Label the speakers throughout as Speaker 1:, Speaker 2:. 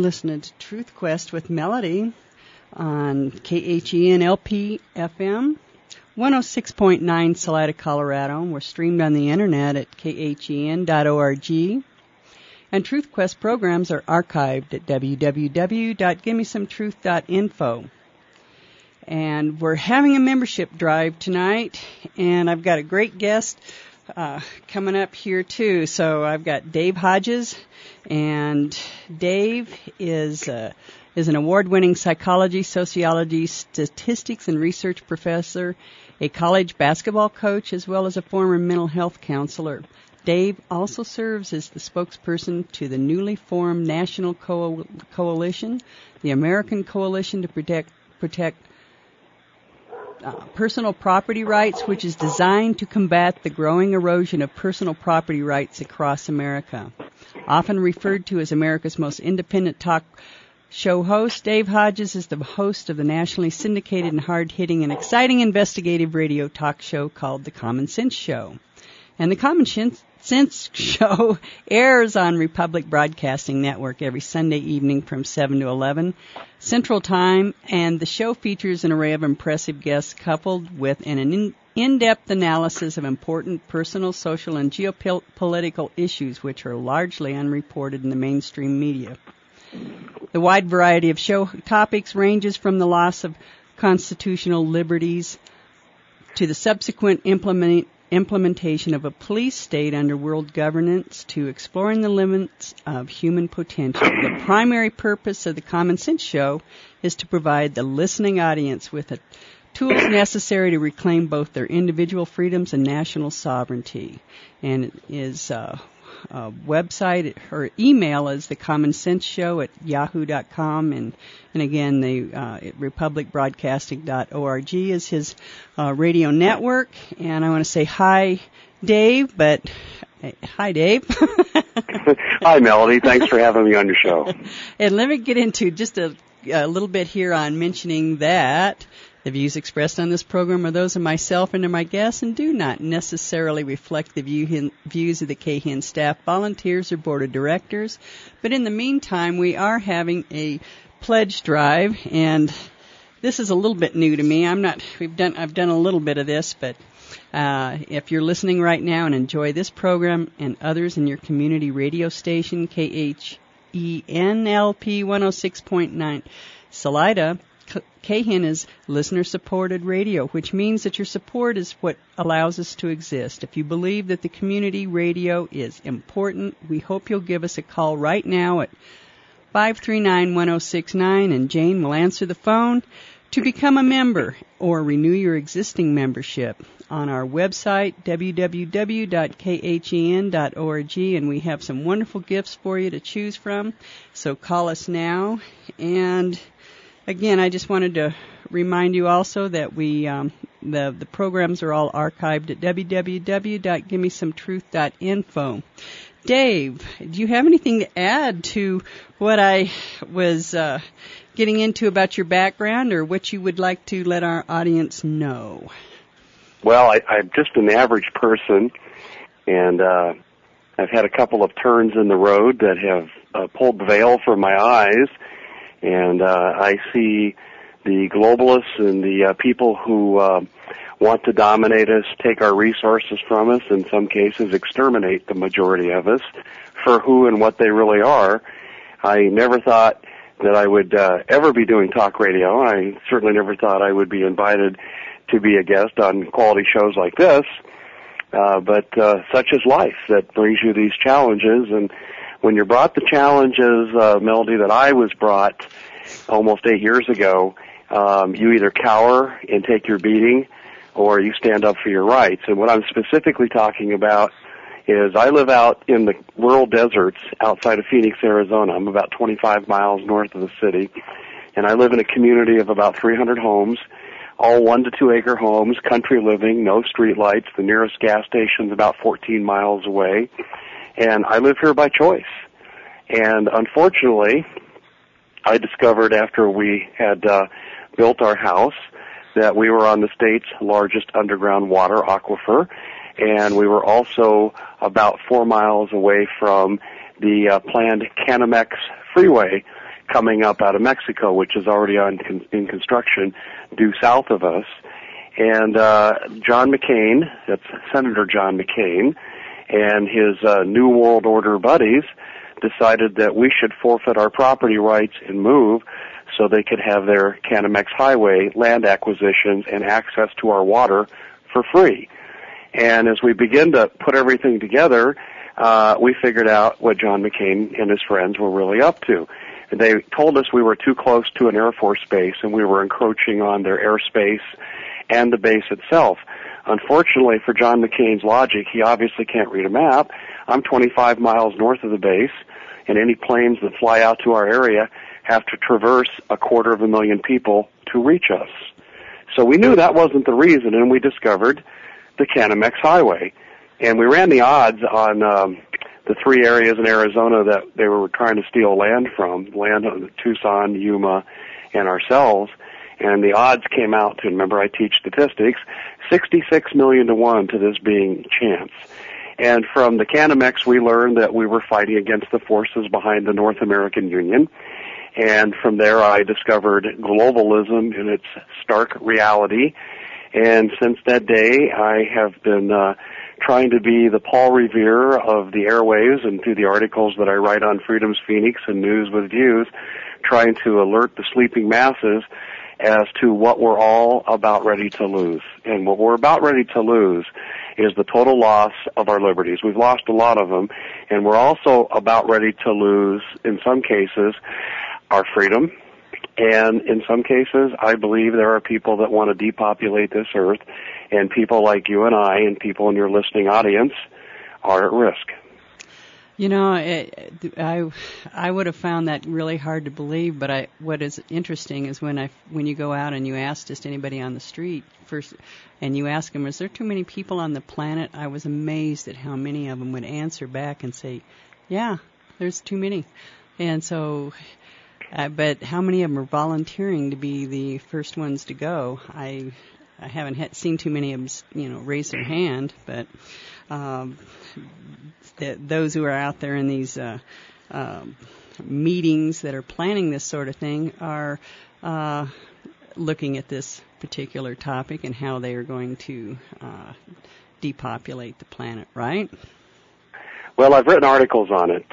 Speaker 1: listening to Truth Quest with Melody on KHEN-LP FM, 106.9 Salida, Colorado. We're streamed on the internet at khen.org. And Truth Quest programs are archived at www.givemesometruth.info. And we're having a membership drive tonight, and I've got a great guest coming up here too. So I've got Dave Hodges, and Dave is an award-winning psychology, sociology, statistics, and research professor, a college basketball coach, as well as a former mental health counselor. Dave also serves as the spokesperson to the newly formed National Coalition, the American Coalition to Protect Personal Property Rights, which is designed to combat the growing erosion of personal property rights across America. Often referred to as America's most independent talk show host, Dave Hodges is the host of the nationally syndicated and hard-hitting and exciting investigative radio talk show called The Common Sense Show. And The Common Sense Show airs on Republic Broadcasting Network every Sunday evening from 7 to 11 Central Time, and the show features an array of impressive guests coupled with an in-depth analysis of important personal, social, and geopolitical issues which are largely unreported in the mainstream media. The wide variety of show topics ranges from the loss of constitutional liberties to the subsequent implementation of a police state under world governance to exploring the limits of human potential. The primary purpose of the Common Sense Show is to provide the listening audience with the tools necessary to reclaim both their individual freedoms and national sovereignty. And it is website or email is thecommonsenseshow@yahoo.com, and again the republicbroadcasting.org is his radio network. And I want to say hi, Dave. Hi, Dave.
Speaker 2: Hi, Melody. Thanks for having me on your show.
Speaker 1: And let me get into just a little bit here on mentioning that the views expressed on this program are those of myself and of my guests and do not necessarily reflect the views of the KHEN staff, volunteers, or board of directors. But in the meantime, we are having a pledge drive, and this is a little bit new to me. I've done a little bit of this, but if you're listening right now and enjoy this program and others in your community radio station, KHEN-LP 106.9 Salida, KHEN is listener-supported radio, which means that your support is what allows us to exist. If you believe that the community radio is important, we hope you'll give us a call right now at 539-1069, and Jane will answer the phone to become a member or renew your existing membership on our website, www.khen.org, and we have some wonderful gifts for you to choose from. So call us now. And again, I just wanted to remind you also that the programs are all archived at www.givemesometruth.info. Dave, do you have anything to add to what I was getting into about your background, or what you would like to let our audience know?
Speaker 2: Well, I'm just an average person, and I've had a couple of turns in the road that have pulled the veil from my eyes. And I see the globalists and the people who want to dominate us, take our resources from us, in some cases exterminate the majority of us for who and what they really are. I never thought that I would ever be doing talk radio. I certainly never thought I would be invited to be a guest on quality shows like this. But such is life, that brings you these challenges. And when you're brought the challenges, Melody, that I was brought almost 8 years ago, you either cower and take your beating, or you stand up for your rights. And what I'm specifically talking about is I live out in the rural deserts outside of Phoenix, Arizona. I'm about 25 miles north of the city, and I live in a community of about 300 homes, all 1 to 2 acre homes, country living, no street lights. The nearest gas station's about 14 miles away. And I live here by choice. And unfortunately, I discovered after we had built our house that we were on the state's largest underground water aquifer, and we were also about 4 miles away from the planned Canamex freeway coming up out of Mexico, which is already in construction due south of us. And John McCain, that's Senator John McCain, and his New World Order buddies decided that we should forfeit our property rights and move so they could have their Canamex Highway land acquisitions and access to our water for free. And as we begin to put everything together, we figured out what John McCain and his friends were really up to. They told us we were too close to an Air Force base and we were encroaching on their airspace and the base itself. Unfortunately for John McCain's logic, he obviously can't read a map. I'm 25 miles north of the base, and any planes that fly out to our area have to traverse 250,000 people to reach us. So we knew that wasn't the reason, and we discovered the Canamex Highway. And we ran the odds on the three areas in Arizona that they were trying to steal land from, land on Tucson, Yuma, and ourselves. And the odds came out to, remember I teach statistics, 66 million to 1 to this being chance. And from the Canamex we learned that we were fighting against the forces behind the North American Union. And from there I discovered globalism in its stark reality. And since that day I have been trying to be the Paul Revere of the airwaves, and through the articles that I write on Freedom's Phoenix and News with Views, trying to alert the sleeping masses as to what we're all about ready to lose. And what we're about ready to lose is the total loss of our liberties. We've lost a lot of them, and we're also about ready to lose, in some cases, our freedom. And in some cases, I believe there are people that want to depopulate this earth, and people like you and I and people in your listening audience are at risk.
Speaker 1: You know, I would have found that really hard to believe, but what is interesting is when you go out and you ask just anybody on the street first, and you ask them, is there too many people on the planet? I was amazed at how many of them would answer back and say, yeah, there's too many. And so, but how many of them are volunteering to be the first ones to go? I haven't seen too many of them, raise their hand, but those who are out there in these meetings that are planning this sort of thing are looking at this particular topic and how they are going to depopulate the planet, right?
Speaker 2: Well, I've written articles on it.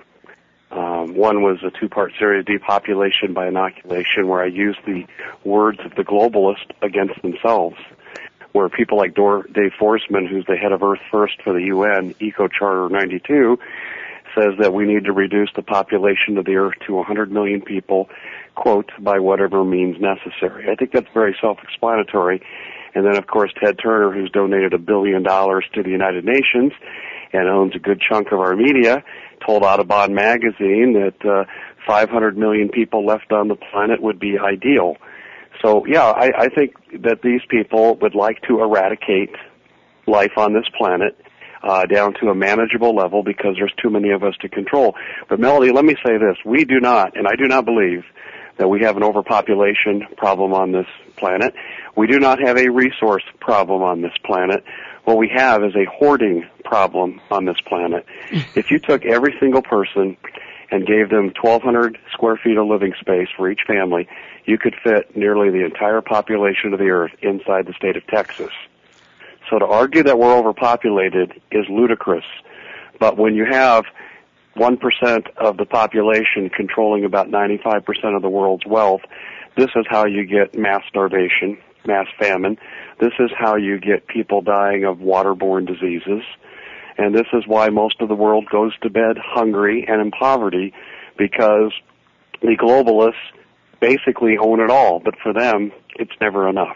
Speaker 2: One was a 2-part series, Depopulation by Inoculation, where I used the words of the globalists against themselves, where people like Dave Forsman, who's the head of Earth First for the UN, Eco Charter 92, says that we need to reduce the population of the Earth to 100 million people, quote, by whatever means necessary. I think that's very self-explanatory. And then, of course, Ted Turner, who's donated $1 billion to the United Nations and owns a good chunk of our media, told Audubon magazine that 500 million people left on the planet would be ideal. So, yeah, I think that these people would like to eradicate life on this planet down to a manageable level because there's too many of us to control. But, Melody, let me say this. We do not, and I do not believe that we have an overpopulation problem on this planet. We do not have a resource problem on this planet. What we have is a hoarding problem on this planet. If you took every single person and gave them 1,200 square feet of living space for each family, you could fit nearly the entire population of the earth inside the state of Texas. So to argue that we're overpopulated is ludicrous. But when you have 1% of the population controlling about 95% of the world's wealth, this is how you get mass starvation, mass famine. This is how you get people dying of waterborne diseases. And this is why most of the world goes to bed hungry and in poverty, because the globalists basically own it all, but for them, it's never enough.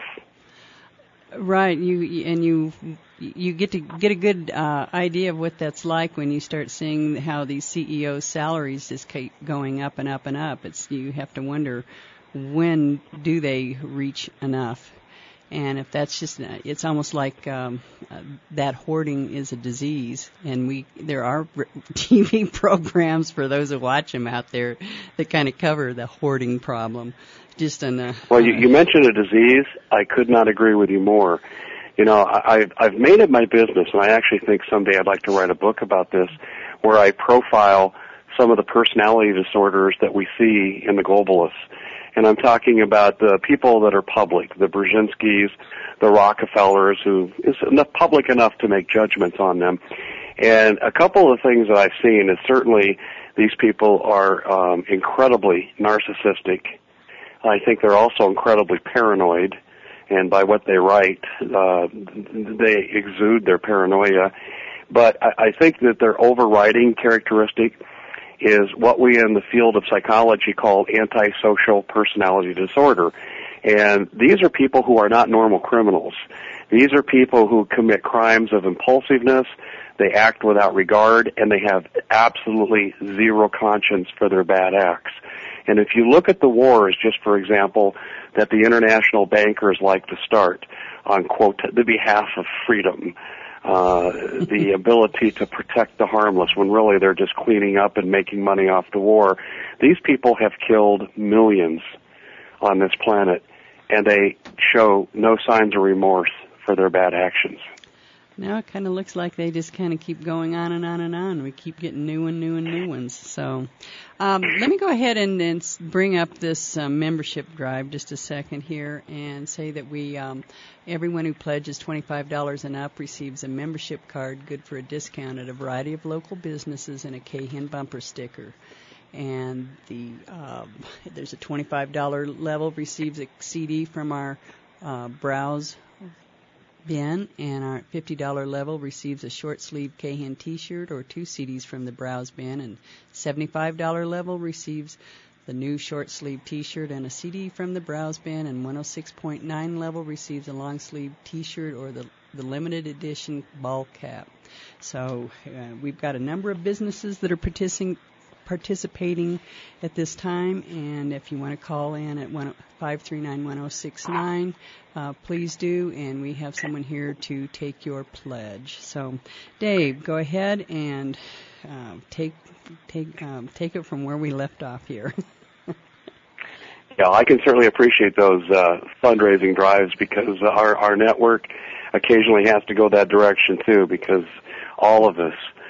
Speaker 1: Right. You get to get a good idea of what that's like when you start seeing how these CEOs' salaries just keep going up and up and up. You have to wonder, when do they reach enough? And if that's just, it's almost like that hoarding is a disease. And there are TV programs for those who watch them out there that kind of cover the hoarding problem. Well, you mentioned a disease. I could not agree with you more. I've made it my business, and I actually think someday I'd like to write a book about this, where I profile
Speaker 2: some of the personality disorders that we see in the globalists. And I'm talking about the people that are public, the Brzezinskis, the Rockefellers, who is public enough to make judgments on them. And a couple of things that I've seen is certainly these people are incredibly narcissistic. I think they're also incredibly paranoid, and by what they write, they exude their paranoia. But I think that their overriding characteristic is what we in the field of psychology call antisocial personality disorder. And these are people who are not normal criminals. These are people who commit crimes of impulsiveness, they act without regard, and they have absolutely zero conscience for their bad acts. And if you look at the wars, just for example, that the international bankers like to start on, quote, the behalf of freedom, the ability to protect the harmless when really they're just cleaning up and making money off the war. These people have killed millions on this planet, and they show no signs of remorse for their bad actions.
Speaker 1: Now it kind of looks like they just kind of keep going on and on and on. We keep getting new ones. So let me go ahead and bring up this membership drive just a second here and say that we everyone who pledges $25 and up receives a membership card good for a discount at a variety of local businesses and a Cahan bumper sticker. And there's a $25 level receives a CD from our Browse bin, and our $50 level receives a short-sleeve Cahan T-shirt or 2 CDs from the Browse bin, and $75 level receives the new short-sleeve T-shirt and a CD from the Browse bin, and 106.9 level receives a long-sleeve T-shirt or the limited edition ball cap. So we've got a number of businesses that are participating at this time, and if you want to call in at 539-1069, please do, and we have someone here to take your pledge. So, Dave, go ahead and take it from where we left off here.
Speaker 2: Yeah, I can certainly appreciate those fundraising drives because our network occasionally has to go that direction too, because all of us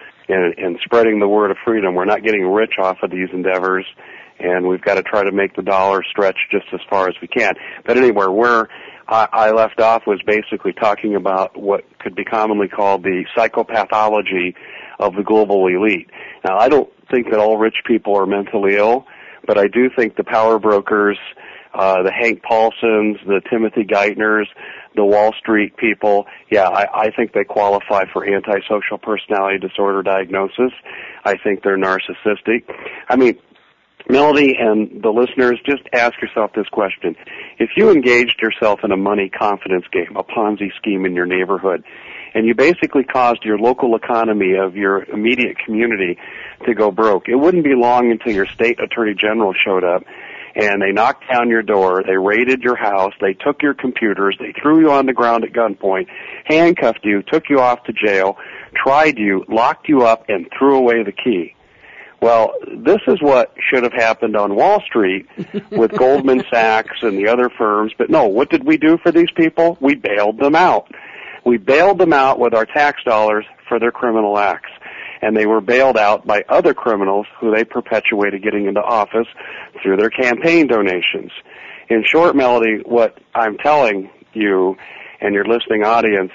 Speaker 2: and spreading the word of freedom. We're not getting rich off of these endeavors, and we've got to try to make the dollar stretch just as far as we can. But anyway, where I left off was basically talking about what could be commonly called the psychopathology of the global elite. Now, I don't think that all rich people are mentally ill, but I do think the power brokers, the Hank Paulsons, the Timothy Geithners, the Wall Street people, yeah, I think they qualify for antisocial personality disorder diagnosis. I think they're narcissistic. I mean, Melody and the listeners, just ask yourself this question. If you engaged yourself in a money confidence game, a Ponzi scheme in your neighborhood, and you basically caused your local economy of your immediate community to go broke, it wouldn't be long until your state attorney general showed up and they knocked down your door, they raided your house, they took your computers, they threw you on the ground at gunpoint, handcuffed you, took you off to jail, tried you, locked you up, and threw away the key. Well, this is what should have happened on Wall Street with Goldman Sachs and the other firms. But no, what did we do for these people? We bailed them out. We bailed them out with our tax dollars for their criminal acts. And they were bailed out by other criminals who they perpetuated getting into office through their campaign donations. In short, Melody, what I'm telling you and your listening audience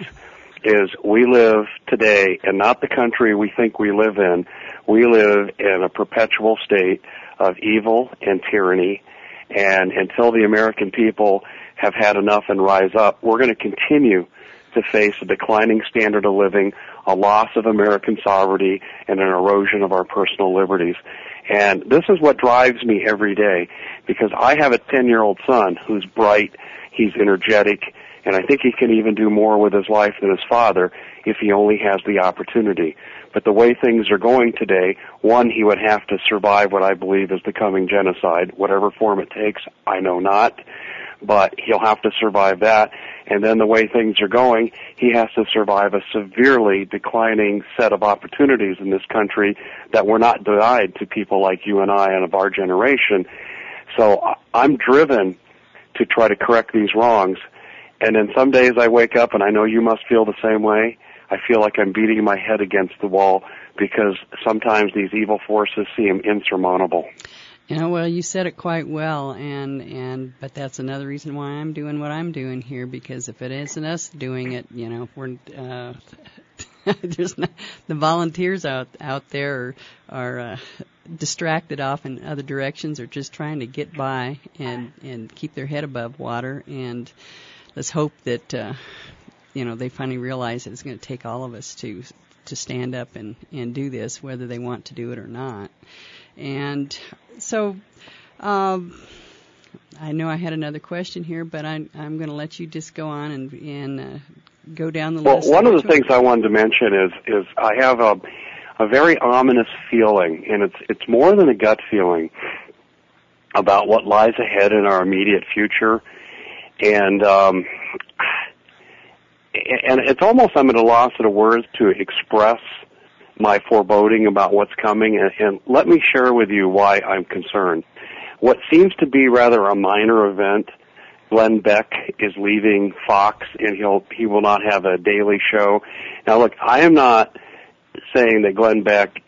Speaker 2: is we live today in not the country we think we live in. We live in a perpetual state of evil and tyranny, and until the American people have had enough and rise up, we're going to continue to face a declining standard of living, a loss of American sovereignty, and an erosion of our personal liberties. And this is what drives me every day, because I have a 10-year-old son who's bright, he's energetic, and I think he can even do more with his life than his father if he only has the opportunity. But the way things are going today, one, he would have to survive what I believe is the coming genocide, whatever form it takes, I know not. But he'll have to survive that. And then the way things are going, he has to survive a severely declining set of opportunities in this country that were not denied to people like you and I and of our generation. So I'm driven to try to correct these wrongs. And then some days I wake up, and I know you must feel the same way, I feel like I'm beating my head against the wall because sometimes these evil forces seem insurmountable.
Speaker 1: Well, you said it quite well, but that's another reason why I'm doing what I'm doing here, because if it isn't us doing it, we're there's not, the volunteers out there are distracted off in other directions, or just trying to get by and keep their head above water. And let's hope that they finally realize that it's going to take all of us to stand up and do this, whether they want to do it or not. And so I know I had another question here, but I'm going to let you just go on and go down the list.
Speaker 2: Well, one of the things I wanted to mention is I have a very ominous feeling, and it's more than a gut feeling about what lies ahead in our immediate future. And it's almost I'm at a loss of words to express my foreboding about what's coming, and let me share with you why I'm concerned. What seems to be rather a minor event, Glenn Beck is leaving Fox, and he will not have a daily show. Now, look, I am not saying that Glenn Beck,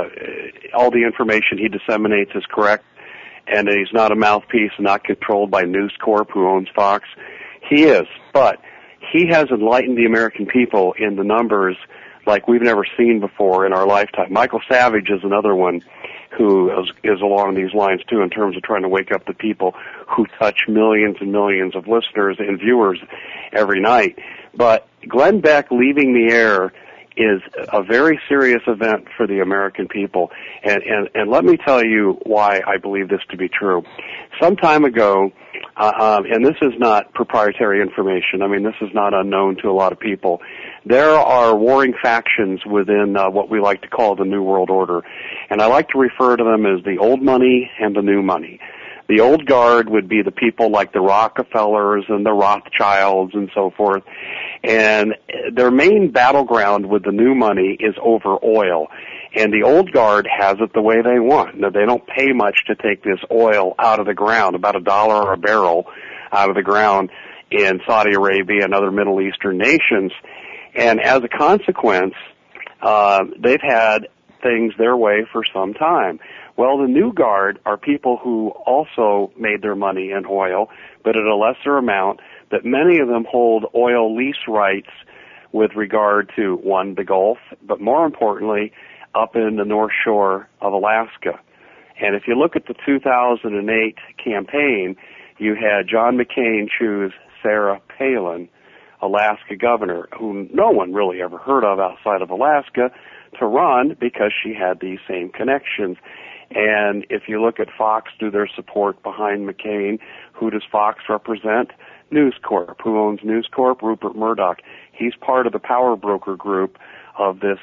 Speaker 2: all the information he disseminates is correct, and that he's not a mouthpiece and not controlled by News Corp, who owns Fox. He is, but he has enlightened the American people in the numbers like we've never seen before in our lifetime. Michael Savage is another one who is along these lines, too, in terms of trying to wake up the people who touch millions and millions of listeners and viewers every night. But Glenn Beck leaving the air is a very serious event for the American people. And let me tell you why I believe this to be true. Some time ago, and this is not proprietary information, I mean, this is not unknown to a lot of people, there are warring factions within what we like to call the New World Order. And I like to refer to them as the old money and the new money. The old guard would be the people like the Rockefellers and the Rothschilds and so forth. And their main battleground with the new money is over oil. And the old guard has it the way they want. Now, they don't pay much to take this oil out of the ground, about $1 a barrel out of the ground in Saudi Arabia and other Middle Eastern nations. And as a consequence, they've had things their way for some time. Well, the new guard are people who also made their money in oil, but at a lesser amount, but many of them hold oil lease rights with regard to, one, the Gulf, but more importantly, up in the North Shore of Alaska. And if you look at the 2008 campaign, you had John McCain choose Sarah Palin, Alaska governor, who no one really ever heard of outside of Alaska, to run because she had these same connections. And if you look at Fox, do their support behind McCain, who does Fox represent? News Corp. Who owns News Corp? Rupert Murdoch. He's part of the power broker group of this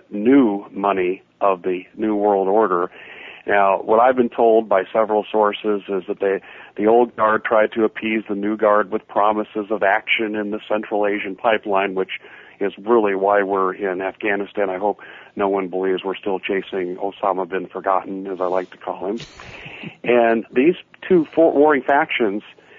Speaker 2: new money of the New World Order. Now, what I've been told by several sources is that the old guard tried to appease the new guard with promises of action in the Central Asian pipeline, which is really why we're in Afghanistan. I hope no one believes we're still chasing Osama bin Forgotten, as I like to call him. And these two warring factions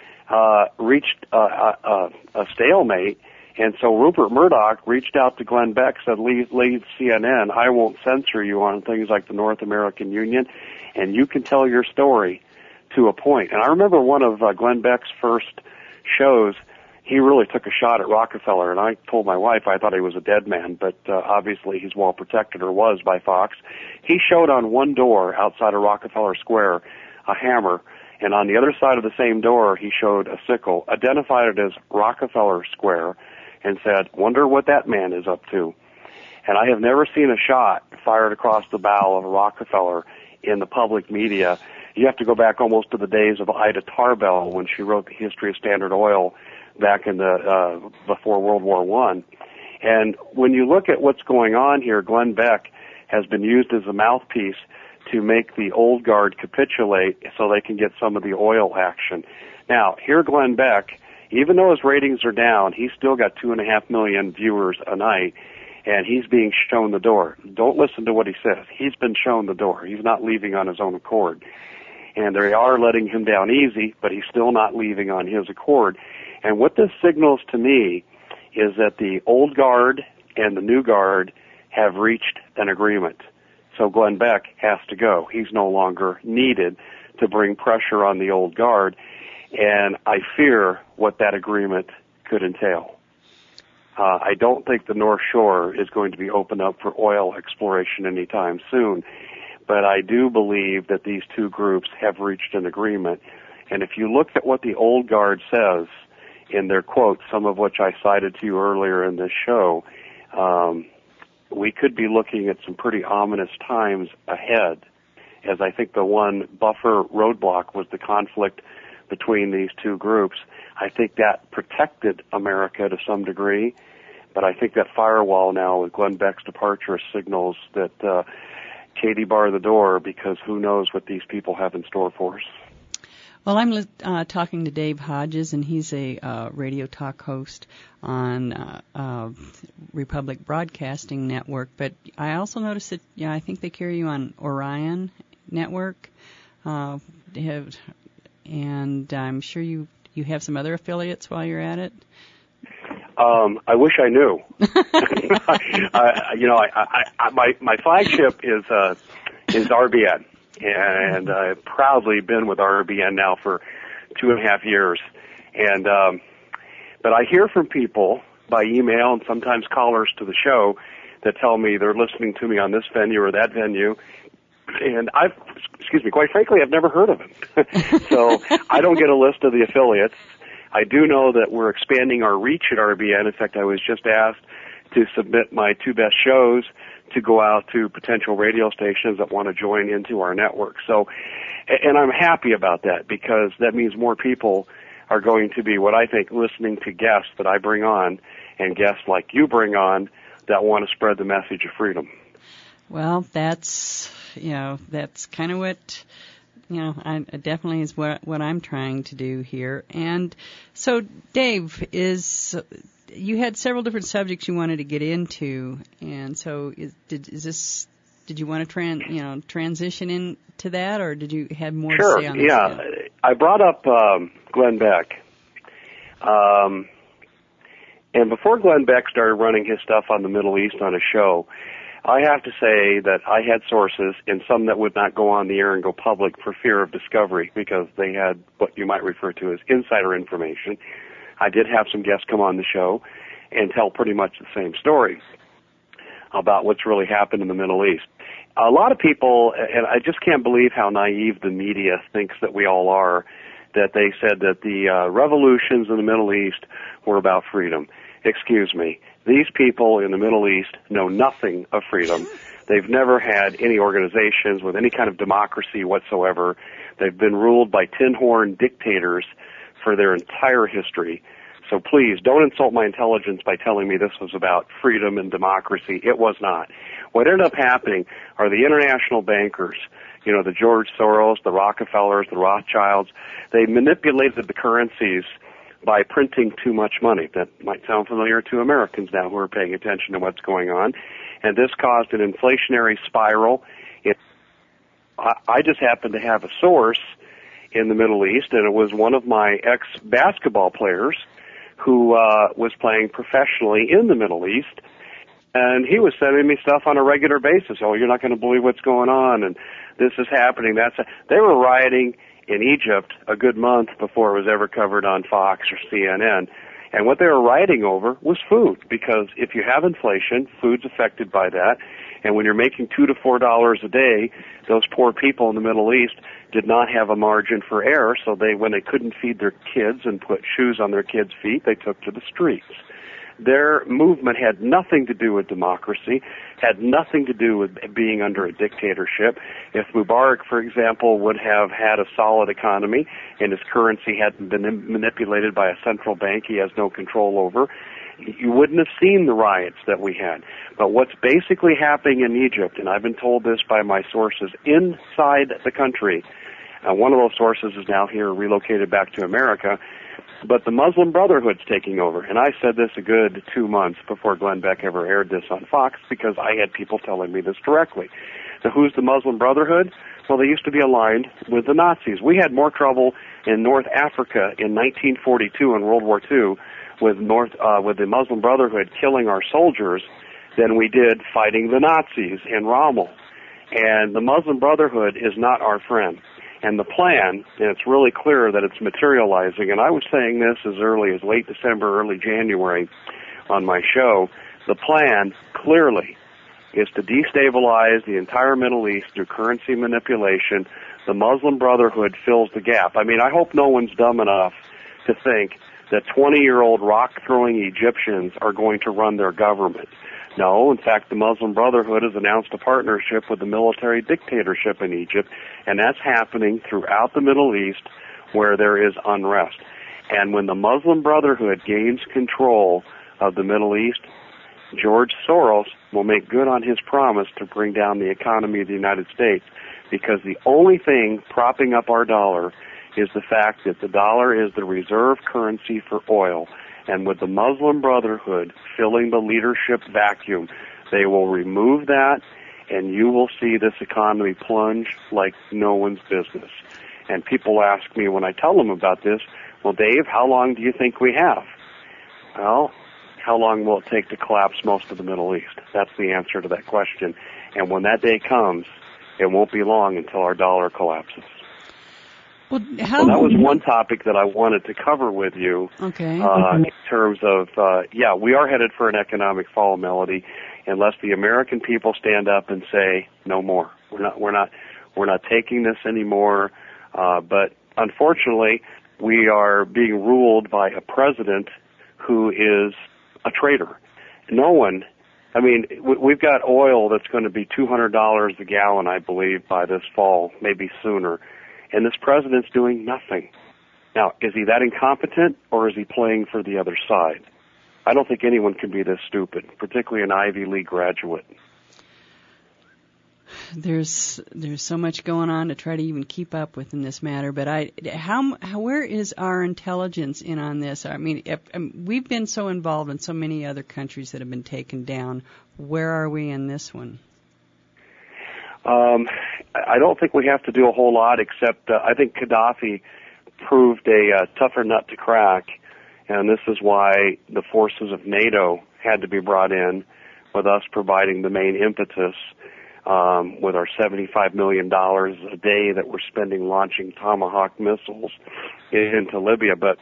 Speaker 2: reached a stalemate, and so Rupert Murdoch reached out to Glenn Beck, said, leave CNN, I won't censor you on things like the North American Union, and you can tell your story to a point. And I remember one of Glenn Beck's first shows, he really took a shot at Rockefeller, and I told my wife I thought he was a dead man, but obviously he's well protected, or was, by Fox. He showed on one door outside of Rockefeller Square a hammer, and on the other side of the same door he showed a sickle, identified it as Rockefeller Square, and said, wonder what that man is up to. And I have never seen a shot fired across the bow of a Rockefeller in the public media. You have to go back almost to the days of Ida Tarbell when she wrote the history of Standard Oil back in the before World War I. And when you look at what's going on here, Glenn Beck has been used as a mouthpiece to make the old guard capitulate so they can get some of the oil action. Now, here Glenn Beck, even though his ratings are down, he's still got 2.5 million viewers a night, and he's being shown the door. Don't listen to what he says. He's been shown the door. He's not leaving on his own accord. And they are letting him down easy, but he's still not leaving on his accord. And what this signals to me is that the old guard and the New Guard have reached an agreement. So Glenn Beck has to go. He's no longer needed to bring pressure on the Old Guard, and I fear what that agreement could entail. I don't think the North Shore is going to be opened up for oil exploration anytime soon, but I do believe that these two groups have reached an agreement. And if you look at what the Old Guard says in their quotes, some of which I cited to you earlier in this show, we could be looking at some pretty ominous times ahead, as I think the one buffer roadblock was the conflict between these two groups. I think that protected America to some degree, but I think that firewall now with Glenn Beck's departure signals that Katie, bar the door, because who knows what these people have in store for us.
Speaker 1: Well, I'm talking to Dave Hodges, and he's a radio talk host on Republic Broadcasting Network. But I also noticed that I think they carry you on Orion Network, and I'm sure you have some other affiliates while you're at it.
Speaker 2: I wish I knew. My flagship is RBN. And I've proudly been with RBN now for 2.5 years. And but I hear from people by email and sometimes callers to the show that tell me they're listening to me on this venue or that venue. And quite frankly, I've never heard of it. So I don't get a list of the affiliates. I do know that we're expanding our reach at RBN. In fact, I was just asked to submit my 2 best shows to go out to potential radio stations that want to join into our network. So, and I'm happy about that because that means more people are going to be, what I think, listening to guests that I bring on and guests like you bring on that want to spread the message of freedom. Well,
Speaker 1: that's kind of what, I definitely is what I'm trying to do here. And so, Dave, you had several different subjects you wanted to get into, and so did you want to transition into that, or did you have more to say on this? Sure, yeah.
Speaker 2: I brought up Glenn Beck. And before Glenn Beck started running his stuff on the Middle East on a show, I have to say that I had sources, and some that would not go on the air and go public for fear of discovery because they had what you might refer to as insider information. I did have some guests come on the show and tell pretty much the same story about what's really happened in the Middle East. A lot of people, and I just can't believe how naive the media thinks that we all are, that they said that the revolutions in the Middle East were about freedom. Excuse me. These people in the Middle East know nothing of freedom. They've never had any organizations with any kind of democracy whatsoever. They've been ruled by tin-horn dictators for their entire history. So please, don't insult my intelligence by telling me this was about freedom and democracy. It was not. What ended up happening are the international bankers, the George Soros, the Rockefellers, the Rothschilds. They manipulated the currencies by printing too much money. That might sound familiar to Americans now who are paying attention to what's going on. And this caused an inflationary spiral. I just happen to have a source in the Middle East, and it was one of my ex-basketball players who was playing professionally in the Middle East, and he was sending me stuff on a regular basis. Oh, you're not going to believe what's going on, and this is happening. They were rioting in Egypt a good month before it was ever covered on Fox or CNN, and what they were rioting over was food, because if you have inflation, food's affected by that, and when you're making $2 to $4 a day, those poor people in the Middle East did not have a margin for error, so when they couldn't feed their kids and put shoes on their kids' feet, they took to the streets. Their movement had nothing to do with democracy, had nothing to do with being under a dictatorship. If Mubarak, for example, would have had a solid economy and his currency hadn't been manipulated by a central bank he has no control over, you wouldn't have seen the riots that we had. But what's basically happening in Egypt, and I've been told this by my sources inside the country, one of those sources is now here, relocated back to America, but the Muslim Brotherhood's taking over. And I said this a good 2 months before Glenn Beck ever aired this on Fox because I had people telling me this directly. So who's the Muslim Brotherhood? Well, they used to be aligned with the Nazis. We had more trouble in North Africa in 1942 in World War II with the Muslim Brotherhood killing our soldiers than we did fighting the Nazis and Rommel. And the Muslim Brotherhood is not our friend. And the plan, and it's really clear that it's materializing, and I was saying this as early as late December, early January on my show, the plan clearly is to destabilize the entire Middle East through currency manipulation. The Muslim Brotherhood fills the gap. I mean, I hope no one's dumb enough to think that 20-year-old rock-throwing Egyptians are going to run their government. No, in fact, the Muslim Brotherhood has announced a partnership with the military dictatorship in Egypt, and that's happening throughout the Middle East where there is unrest. And when the Muslim Brotherhood gains control of the Middle East, George Soros will make good on his promise to bring down the economy of the United States, because the only thing propping up our dollar is the fact that the dollar is the reserve currency for oil. And with the Muslim Brotherhood filling the leadership vacuum, they will remove that, and you will see this economy plunge like no one's business. And people ask me when I tell them about this, well, Dave, how long do you think we have? Well, how long will it take to collapse most of the Middle East? That's the answer to that question. And when that day comes, it won't be long until our dollar collapses.
Speaker 1: Well,
Speaker 2: that was one topic that I wanted to cover with you.
Speaker 1: Okay.
Speaker 2: In terms of, we are headed for an economic fall, Melody, unless the American people stand up and say no more. We're not taking this anymore. But unfortunately, we are being ruled by a president who is a traitor. No one. I mean, we've got oil that's going to be $200 a gallon, I believe, by this fall, maybe sooner. And this president's doing nothing. Now, is he that incompetent, or is he playing for the other side? I don't think anyone can be this stupid, particularly an Ivy League graduate.
Speaker 1: There's so much going on to try to even keep up with in this matter. But where is our intelligence in on this? I mean, we've been so involved in so many other countries that have been taken down. Where are we in this one?
Speaker 2: I don't think we have to do a whole lot, except I think Gaddafi proved a tougher nut to crack, and this is why the forces of NATO had to be brought in, with us providing the main impetus with our $75 million a day that we're spending launching Tomahawk missiles into Libya. But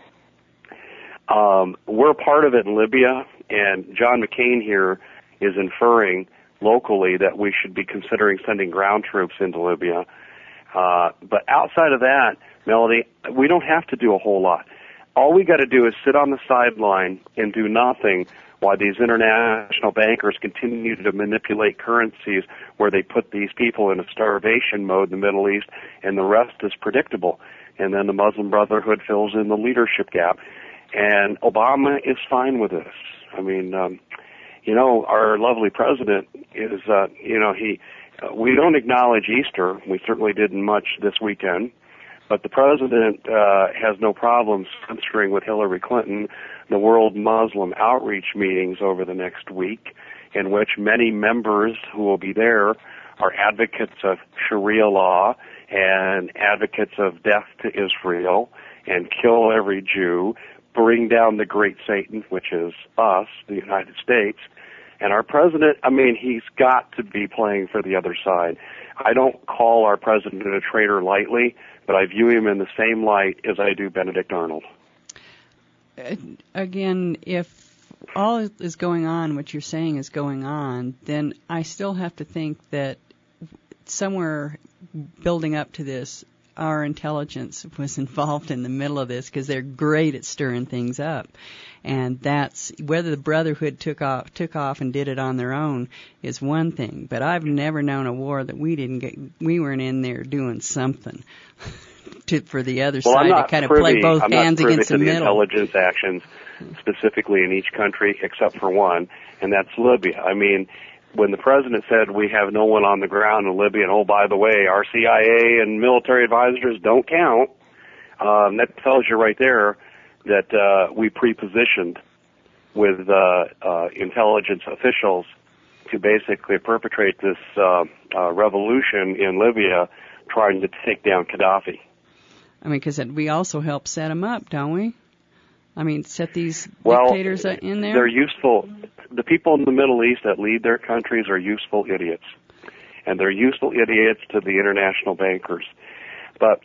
Speaker 2: we're part of it in Libya, and John McCain here is inferring locally that we should be considering sending ground troops into Libya. But outside of that, Melody, we don't have to do a whole lot. All we got to do is sit on the sideline and do nothing while these international bankers continue to manipulate currencies where they put these people in a starvation mode in the Middle East, and the rest is predictable. And then the Muslim Brotherhood fills in the leadership gap. And Obama is fine with this. I mean, our lovely president is, we don't acknowledge Easter. We certainly didn't much this weekend. But the president has no problem censoring with Hillary Clinton the World Muslim Outreach meetings over the next week, in which many members who will be there are advocates of Sharia law and advocates of death to Israel and kill every Jew, bring down the great Satan, which is us, the United States. And our president, he's got to be playing for the other side. I don't call our president a traitor lightly, but I view him in the same light as I do Benedict Arnold.
Speaker 1: Again, if all is going on, what you're saying is going on, then I still have to think that somewhere building up to this, our intelligence was involved in the middle of this, because they're great at stirring things up. And that's whether the Brotherhood took off and did it on their own is one thing. But I've never known a war that we weren't in there doing something for the other side to kind of play both hands against the middle.
Speaker 2: I'm not privy to the intelligence actions specifically in each country except for one, and that's Libya. When the president said we have no one on the ground in Libya, and oh, by the way, our CIA and military advisors don't count, that tells you right there that we pre-positioned with intelligence officials to basically perpetrate this revolution in Libya, trying to take down Gaddafi.
Speaker 1: Because we also help set them up, don't we? Set these dictators in there?
Speaker 2: They're useful. the people in the Middle East that lead their countries are useful idiots. And they're useful idiots to the international bankers. But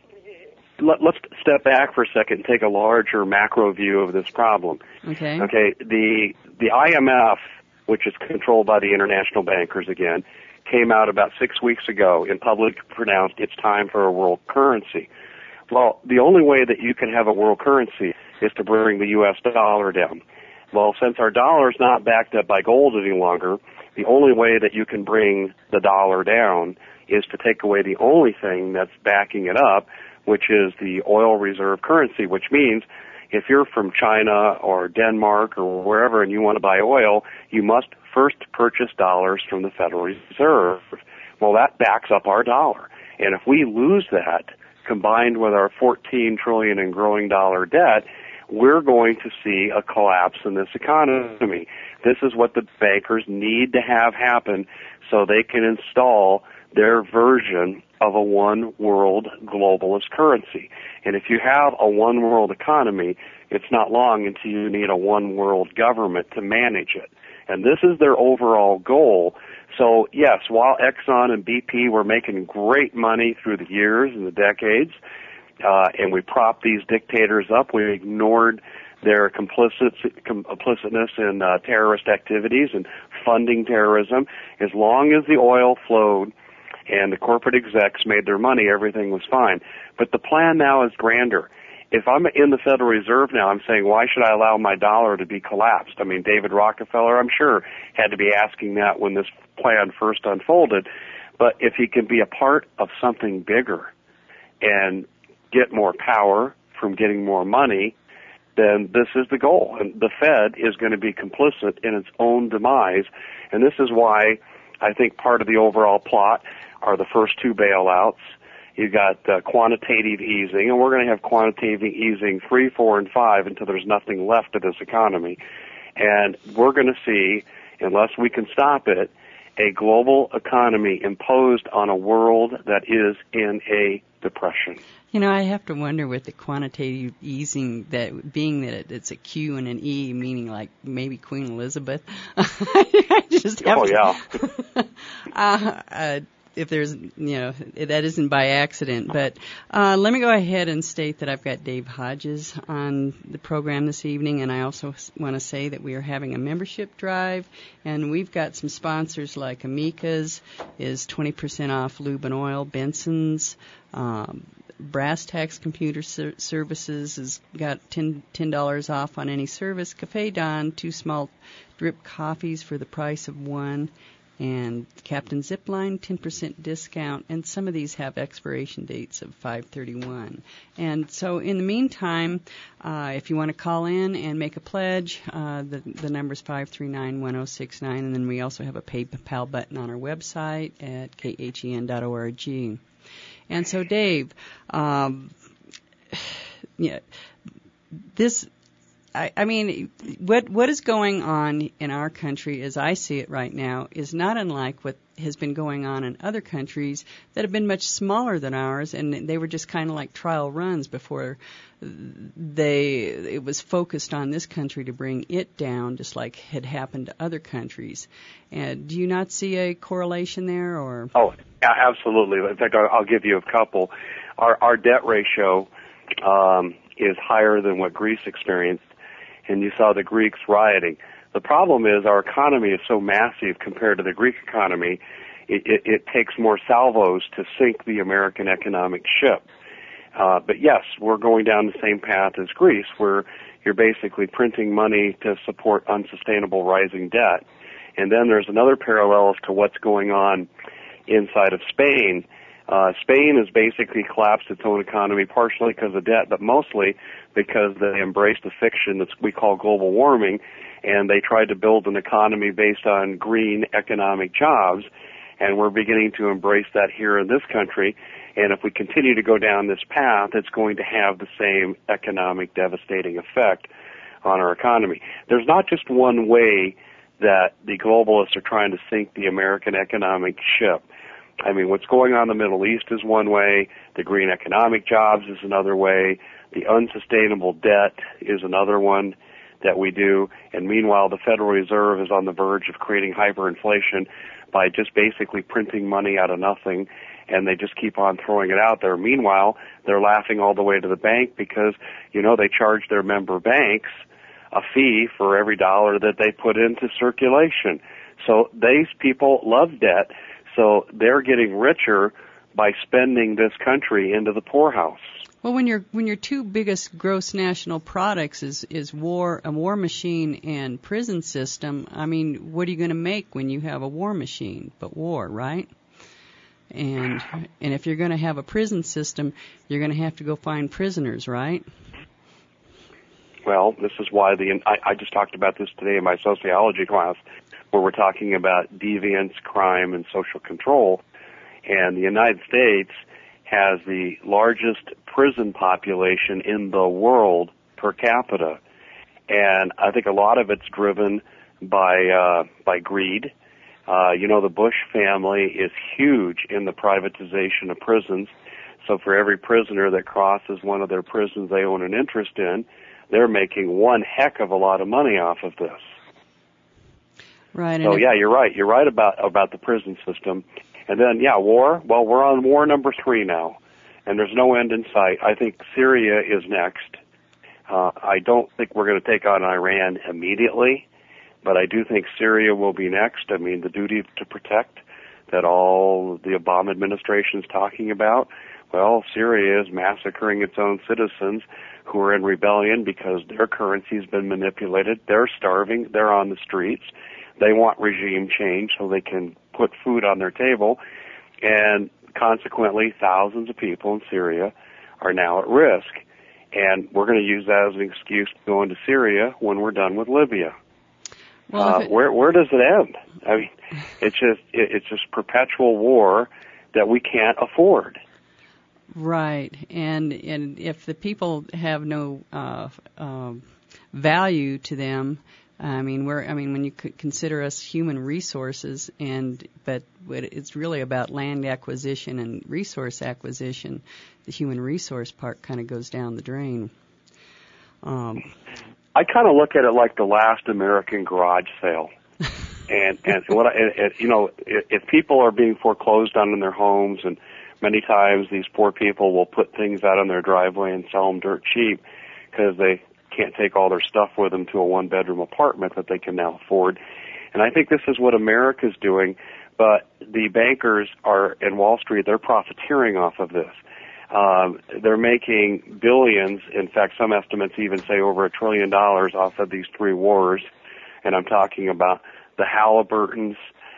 Speaker 2: let's step back for a second and take a larger macro view of this problem.
Speaker 1: Okay.
Speaker 2: Okay. The IMF, which is controlled by the international bankers again, came out about 6 weeks ago and publicly pronounced it's time for a world currency. Well, the only way that you can have a world currency is to bring the U.S. dollar down. Well, since our dollar is not backed up by gold any longer, the only way that you can bring the dollar down is to take away the only thing that's backing it up, which is the oil reserve currency, which means if you're from China or Denmark or wherever and you want to buy oil, you must first purchase dollars from the Federal Reserve. Well, that backs up our dollar. And if we lose that, combined with our $14 trillion and growing dollar debt, we're going to see a collapse in this economy. This is what the bankers need to have happen so they can install their version of a one world globalist currency. And if you have a one world economy, it's not long until you need a one world government to manage it. And this is their overall goal. So yes, while Exxon and BP were making great money through the years and the decades, and we propped these dictators up, we ignored their complicitness in terrorist activities and funding terrorism. As long as the oil flowed and the corporate execs made their money, everything was fine. But the plan now is grander. If I'm in the Federal Reserve now, I'm saying, why should I allow my dollar to be collapsed? I mean, David Rockefeller, I'm sure, had to be asking that when this plan first unfolded. But if he can be a part of something bigger and get more power from getting more money, then this is the goal. And the Fed is going to be complicit in its own demise. And this is why I think part of the overall plot are the first two bailouts. You've got quantitative easing, and we're going to have quantitative easing 3, 4, and 5 until there's nothing left of this economy. And we're going to see, unless we can stop it, a global economy imposed on a world that is in a depression.
Speaker 1: You know, I have to wonder with the quantitative easing, that being that it's a Q and an E, meaning like maybe Queen Elizabeth. I just have if there's, that isn't by accident. But let me go ahead and state that I've got Dave Hodges on the program this evening, and I also want to say that we are having a membership drive, and we've got some sponsors like Amica's is 20% off lube and oil, Benson's, Brass Tacks Computer Services has got $10 off on any service, Cafe Don, 2 small drip coffees for the price of 1, and Captain Zipline, 10% discount, and some of these have expiration dates of 5/31. And so in the meantime, if you want to call in and make a pledge, the number is 539-1069, and then we also have a PayPal button on our website at khen.org. And so, Dave, this... I mean, what is going on in our country, as I see it right now, is not unlike what has been going on in other countries that have been much smaller than ours, and they were just kind of like trial runs before it was focused on this country to bring it down, just like had happened to other countries. And do you not see a correlation there, or? Oh,
Speaker 2: yeah, absolutely. In fact, I'll give you a couple. Our debt ratio is higher than what Greece experienced. And you saw the Greeks rioting. The problem is our economy is so massive compared to the Greek economy, it takes more salvos to sink the American economic ship. But yes, we're going down the same path as Greece, where you're basically printing money to support unsustainable rising debt. And then there's another parallel as to what's going on inside of Spain. Spain has basically collapsed its own economy, partially because of debt, but mostly because they embraced the fiction that we call global warming, and they tried to build an economy based on green economic jobs, and we're beginning to embrace that here in this country. And if we continue to go down this path, it's going to have the same economic devastating effect on our economy. There's not just one way that the globalists are trying to sink the American economic ship. I mean, what's going on in the Middle East is one way, the green economic jobs is another way, the unsustainable debt is another one, that we do, and meanwhile the Federal Reserve is on the verge of creating hyperinflation by just basically printing money out of nothing, and they just keep on throwing it out there. Meanwhile, they're laughing all the way to the bank because, they charge their member banks a fee for every dollar that they put into circulation. So these people love debt, so they're getting richer by spending this country into the poorhouse.
Speaker 1: Well, when your two biggest gross national products is a war machine and prison system, I mean, what are you going to make when you have a war machine but war, right? And if you're going to have a prison system, you're going to have to go find prisoners, right?
Speaker 2: Well, this is why I just talked about this today in my sociology class, where we're talking about deviance, crime, and social control. And the United States has the largest prison population in the world per capita. And I think a lot of it's driven by greed. The Bush family is huge in the privatization of prisons. So for every prisoner that crosses one of their prisons they own an interest in, they're making one heck of a lot of money off of this.
Speaker 1: Right.
Speaker 2: So yeah, you're right. You're right about the prison system. And then, war. Well, we're on war number 3 now, and there's no end in sight. I think Syria is next. I don't think we're going to take on Iran immediately, but I do think Syria will be next. I mean, the duty to protect that all the Obama administration is talking about. Well, Syria is massacring its own citizens who are in rebellion because their currency's been manipulated. They're starving. They're on the streets. They want regime change so they can put food on their table. And consequently, thousands of people in Syria are now at risk. And we're going to use that as an excuse to go into Syria when we're done with Libya.
Speaker 1: Well,
Speaker 2: where does it end? I mean, it's just perpetual war that we can't afford.
Speaker 1: Right, and if the people have no value to them, when you consider us human resources, but it's really about land acquisition and resource acquisition. The human resource part kind of goes down the drain.
Speaker 2: I kind of look at it like the last American garage sale, and if people are being foreclosed on in their homes, and many times these poor people will put things out on their driveway and sell them dirt cheap because they can't take all their stuff with them to a one-bedroom apartment that they can now afford. And I think this is what America's doing, but the bankers are in Wall Street, they're profiteering off of this. They're making billions. In fact, some estimates even say over $1 trillion off of these 3 wars. And I'm talking about the Halliburtons,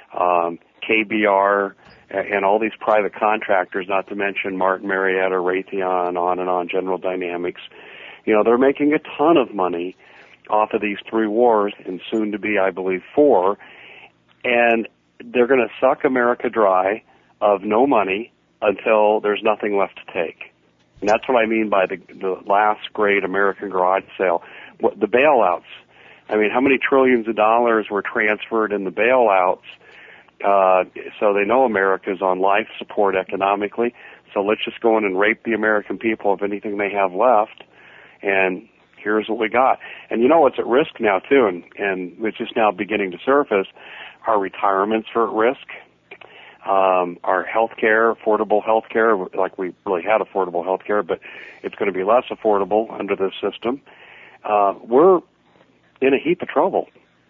Speaker 2: KBR, and all these private contractors, not to mention Martin Marietta, Raytheon, on and on, General Dynamics. They're making a ton of money off of these 3 wars, and soon to be, I believe, 4. And they're going to suck America dry of no money until there's nothing left to take. And that's what I mean by the last great American garage sale. The bailouts. I mean, how many trillions of dollars were transferred in the bailouts? So they know America's on life support economically. So let's just go in and rape the American people of anything they have left. And here's what we got. And you know what's at risk now, too, and it's just now beginning to surface. Our retirements are at risk. Our health care, affordable health care, like we really had affordable health care, but it's going to be less affordable under this system. We're in a heap of trouble.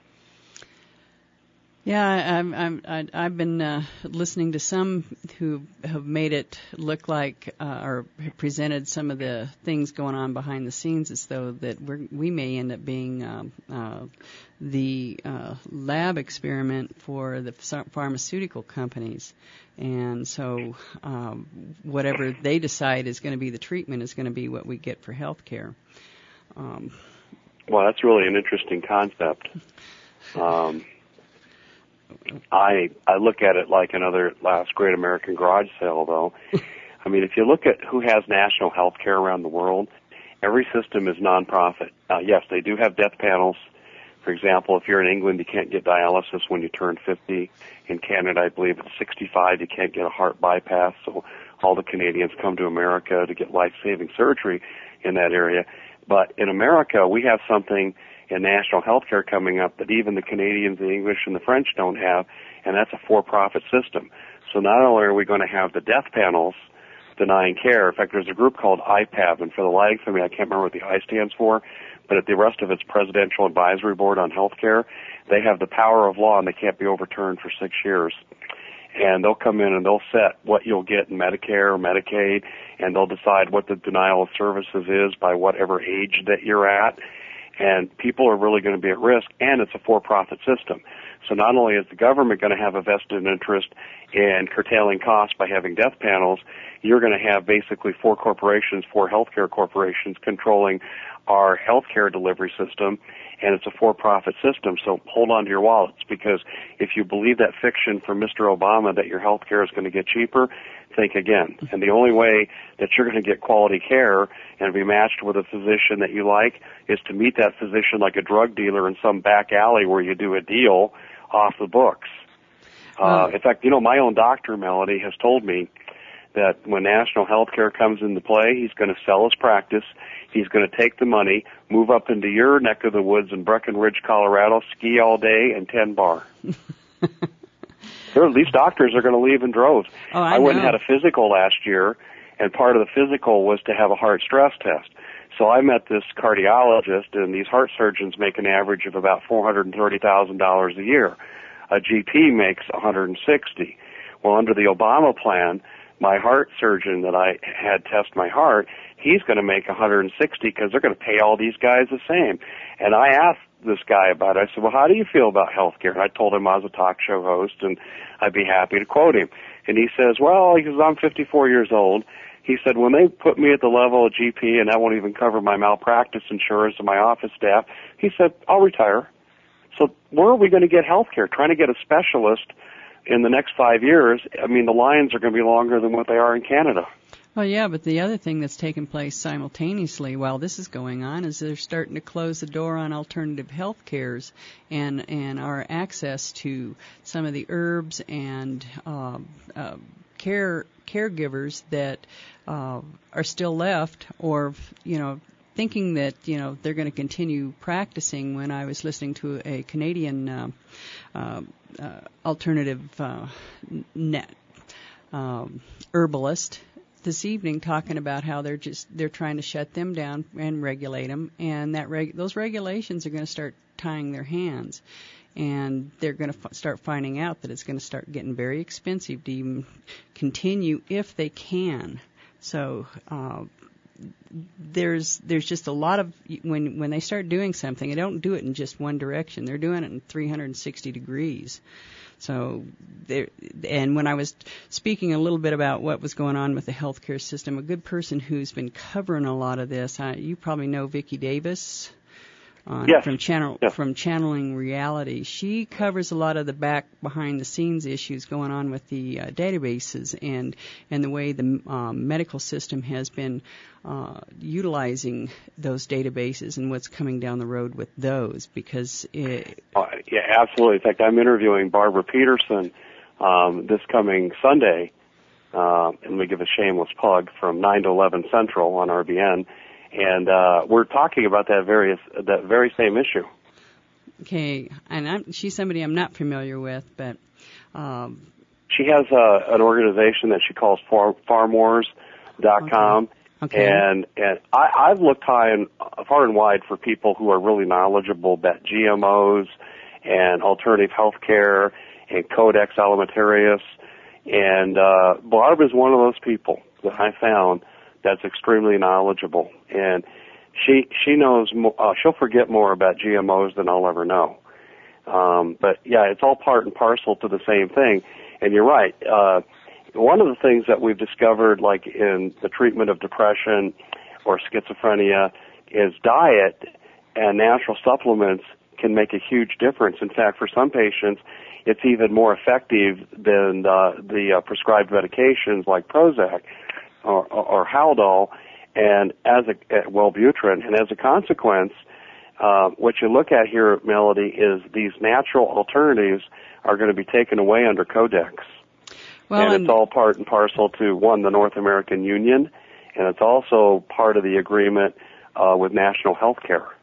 Speaker 1: Yeah, I've been listening to some who have made it look like or presented some of the things going on behind the scenes as though that we may end up being the lab experiment for the pharmaceutical companies. And so whatever they decide is going to be the treatment is going to be what we get for health care.
Speaker 2: Well, that's really an interesting concept. I look at it like another last great American garage sale, though. I mean, if you look at who has national health care around the world, every system is nonprofit. Yes, they do have death panels. For example, if you're in England, you can't get dialysis when you turn 50. In Canada, I believe it's 65, you can't get a heart bypass. So all the Canadians come to America to get life-saving surgery in that area. But in America, we have something, and national health care coming up that even the Canadians, the English, and the French don't have, and that's a for-profit system. So not only are we going to have the death panels denying care, in fact, there's a group called IPAB, and for the life of me, I can't remember what the I stands for, but at the rest of its Presidential Advisory Board on Health Care, they have the power of law, and they can't be overturned for 6 years. And they'll come in and they'll set what you'll get in Medicare or Medicaid, and they'll decide what the denial of services is by whatever age that you're at. And people are really going to be at risk, and it's a for-profit system. So not only is the government going to have a vested interest in curtailing costs by having death panels, you're going to have basically four healthcare corporations controlling our healthcare delivery system, and it's a for-profit system. So hold on to your wallets, because if you believe that fiction from Mr. Obama that your healthcare is going to get cheaper, think again. And the only way that you're going to get quality care and be matched with a physician that you like is to meet that physician like a drug dealer in some back alley where you do a deal off the books. In fact, my own doctor, Melody, has told me that when national health care comes into play, he's going to sell his practice. He's going to take the money, move up into your neck of the woods in Breckenridge, Colorado, ski all day, and 10 bar. These doctors are going to leave in droves. I went and had a physical last year, and part of the physical was to have a heart stress test. So I met this cardiologist, and these heart surgeons make an average of about $430,000 a year. A GP makes $160,000. Well, under the Obama plan, my heart surgeon that I had test my heart, he's going to make $160,000 because they're going to pay all these guys the same. And I asked this guy about it. I said, well, how do you feel about health care? And I told him I was a talk show host, and I'd be happy to quote him. And he says, well, because I'm 54 years old, he said, when they put me at the level of GP and that won't even cover my malpractice insurance and my office staff, he said, I'll retire. So where are we going to get health care? Trying to get a specialist in the next 5 years, I mean, the lines are going to be longer than what they are in Canada.
Speaker 1: Well, yeah, but the other thing that's taking place simultaneously while this is going on is they're starting to close the door on alternative health cares and our access to some of the herbs and caregivers that are still left, or thinking that they're going to continue practicing. When I was listening to a Canadian alternative herbalist this evening talking about how they're trying to shut them down and regulate them, and that those regulations are going to start tying their hands, and they're going to start finding out that it's going to start getting very expensive to even continue if they can. So there's just a lot of when they start doing something, they don't do it in just one direction. They're doing it in 360 degrees. So and when I was speaking a little bit about what was going on with the healthcare system, a good person who's been covering a lot of this, you probably know Vicki Davis.
Speaker 2: Yes.
Speaker 1: From Channeling Reality. She covers a lot of the behind the scenes issues going on with the databases and the way the medical system has been utilizing those databases and what's coming down the road with those, because yeah,
Speaker 2: absolutely. In fact, I'm interviewing Barbara Peterson this coming Sunday, and we give a shameless plug, from 9 to 11 Central on RBN. And we're talking about that very same issue.
Speaker 1: Okay, and she's somebody I'm not familiar with, but
Speaker 2: she has an organization that she calls FarmWars.com,
Speaker 1: okay.
Speaker 2: And I've looked far and wide for people who are really knowledgeable about GMOs and alternative health care and Codex Alimentarius, and Barb is one of those people that I found that's extremely knowledgeable, and she knows more, she'll forget more about GMOs than I'll ever know. But yeah, it's all part and parcel to the same thing. And you're right. One of the things that we've discovered, like in the treatment of depression or schizophrenia, is diet and natural supplements can make a huge difference. In fact, for some patients, it's even more effective than the prescribed medications like Prozac or Haldol, and Wellbutrin. And as a consequence, what you look at here, Melody, is these natural alternatives are going to be taken away under Codex. Well, and it's all part and parcel to, one, the North American Union, and it's also part of the agreement with national health care.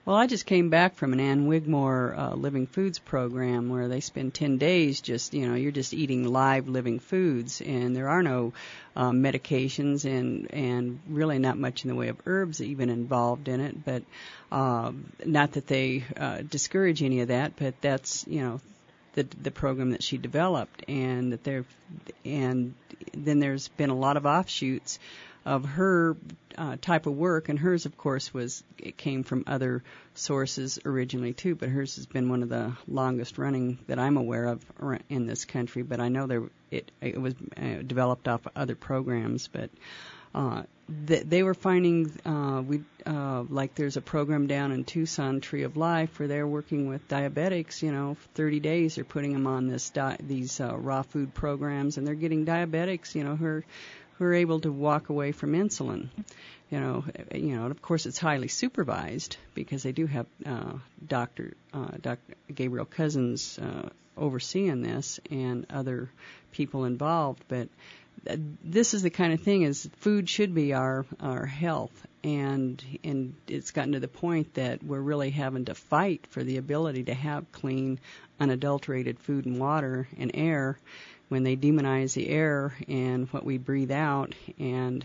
Speaker 1: Well, I just came back from an Ann Wigmore Living Foods program where they spend 10 days just, you're just eating live living foods, and there are no medications and really not much in the way of herbs even involved in it. But not that they discourage any of that, but that's, the program that she developed, and then there's been a lot of offshoots of her type of work, and hers, of course, it came from other sources originally too, but hers has been one of the longest running that I'm aware of in this country. But I know it was developed off of other programs, but they were finding like there's a program down in Tucson, Tree of Life, where they're working with diabetics. 30 days they're putting them on these raw food programs, and they're getting diabetics, who are able to walk away from insulin. And of course it's highly supervised because they do have Dr. Gabriel Cousins overseeing this and other people involved. But this is the kind of thing is food should be our health, and it's gotten to the point that we're really having to fight for the ability to have clean, unadulterated food and water and air when they demonize the air and what we breathe out, and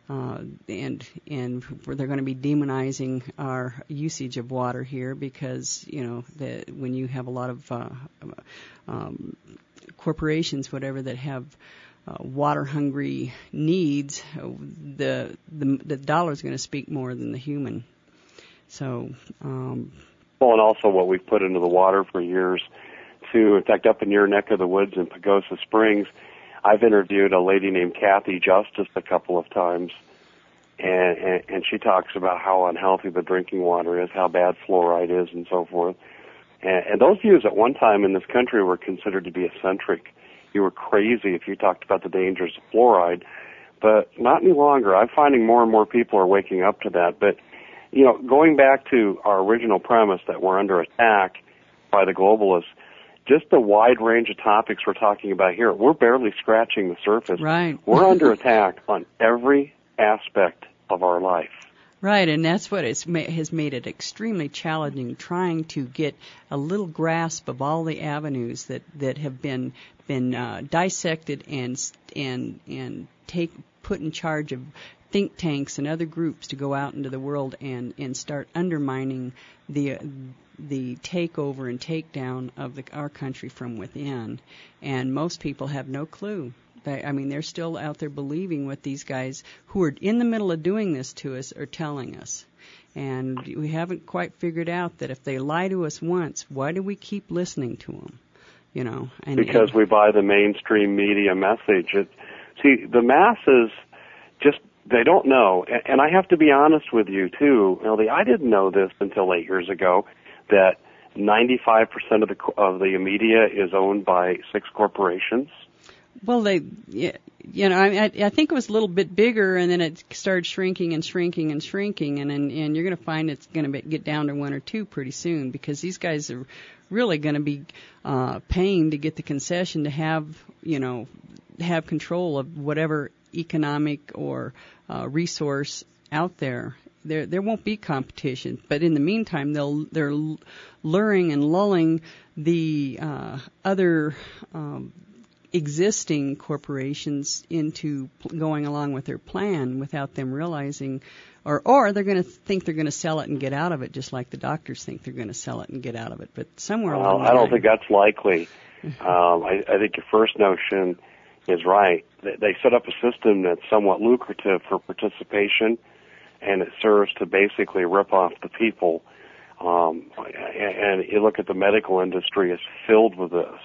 Speaker 1: they're going to be demonizing our usage of water here because when you have a lot of corporations, whatever, that have water-hungry needs, the dollar is going to speak more than the human. So,
Speaker 2: well, and also what we've put into the water for years, too. In fact, up in your neck of the woods in Pagosa Springs, I've interviewed a lady named Kathy Justice a couple of times, and she talks about how unhealthy the drinking water is, how bad fluoride is, and so forth. And those views at one time in this country were considered to be eccentric. You were crazy if you talked about the dangers of fluoride, but not any longer. I'm finding more and more people are waking up to that. But, going back to our original premise that we're under attack by the globalists, just the wide range of topics we're talking about here, we're barely scratching the surface.
Speaker 1: Right.
Speaker 2: We're under attack on every aspect of our life.
Speaker 1: Right, and that's what has made it extremely challenging, trying to get a little grasp of all the avenues that have been dissected and put in charge of think tanks and other groups to go out into the world and start undermining the takeover and takedown of our country from within. And most people have no clue. They're still out there believing what these guys who are in the middle of doing this to us are telling us. And we haven't quite figured out that if they lie to us once, why do we keep listening to them? Because
Speaker 2: we buy the mainstream media message. See, the masses just, they don't know. And I have to be honest with you, too. I didn't know this until 8 years ago, that 95% of the media is owned by 6 corporations.
Speaker 1: Well, I think it was a little bit bigger, and then it started shrinking and shrinking and shrinking, and you're going to find it's going to get down to 1 or 2 pretty soon, because these guys are really going to be paying to get the concession to have control of whatever economic or resource out there. There won't be competition, but in the meantime, they're luring and lulling the other existing corporations into going along with their plan without them realizing, or they're going to think they're going to sell it and get out of it, just like the doctors think they're going to sell it and get out of it. But somewhere along the line,
Speaker 2: I don't think that's likely. I think your first notion is right. They set up a system that's somewhat lucrative for participation, and it serves to basically rip off the people. And you look at the medical industry, it's filled with this.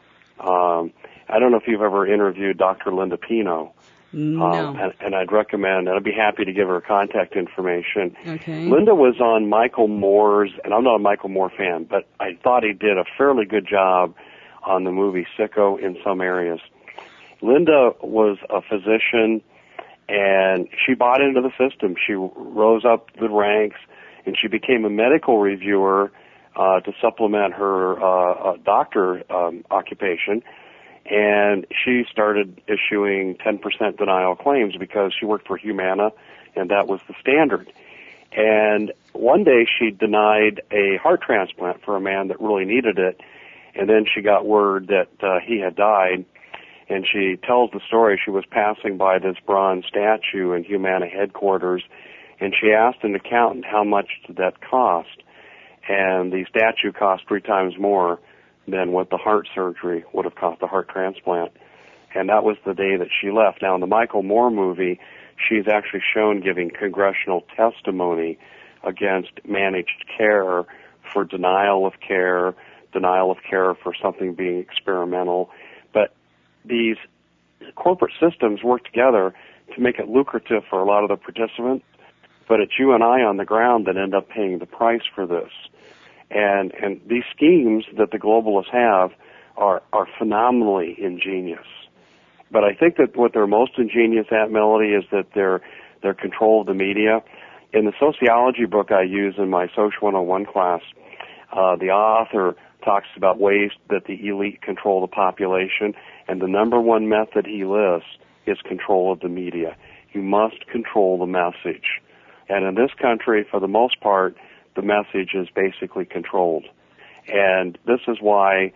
Speaker 2: I don't know if you've ever interviewed Dr. Linda Pino.
Speaker 1: No.
Speaker 2: And I'd recommend, and I'd be happy to give her contact information.
Speaker 1: Okay.
Speaker 2: Linda was on Michael Moore's, and I'm not a Michael Moore fan, but I thought he did a fairly good job on the movie Sicko in some areas. Linda was a physician, and she bought into the system. She rose up the ranks, and she became a medical reviewer to supplement her doctor occupation. And she started issuing 10% denial claims because she worked for Humana, and that was the standard. And one day she denied a heart transplant for a man that really needed it, and then she got word that he had died. And she tells the story. She was passing by this bronze statue in Humana headquarters, and she asked an accountant how much did that cost. And the statue cost 3 times more than what the heart surgery would have cost, the heart transplant. And that was the day that she left. Now, in the Michael Moore movie, she's actually shown giving congressional testimony against managed care for denial of care for something being experimental. But these corporate systems work together to make it lucrative for a lot of the participants, but it's you and I on the ground that end up paying the price for this. And these schemes that the globalists have are phenomenally ingenious. But I think that what they're most ingenious at, Melody, is that their control of the media. In the sociology book I use in my Social 101 class, the author talks about ways that the elite control the population, and the number one method he lists is control of the media. You must control the message. And in this country, for the most part, the message is basically controlled. And this is why,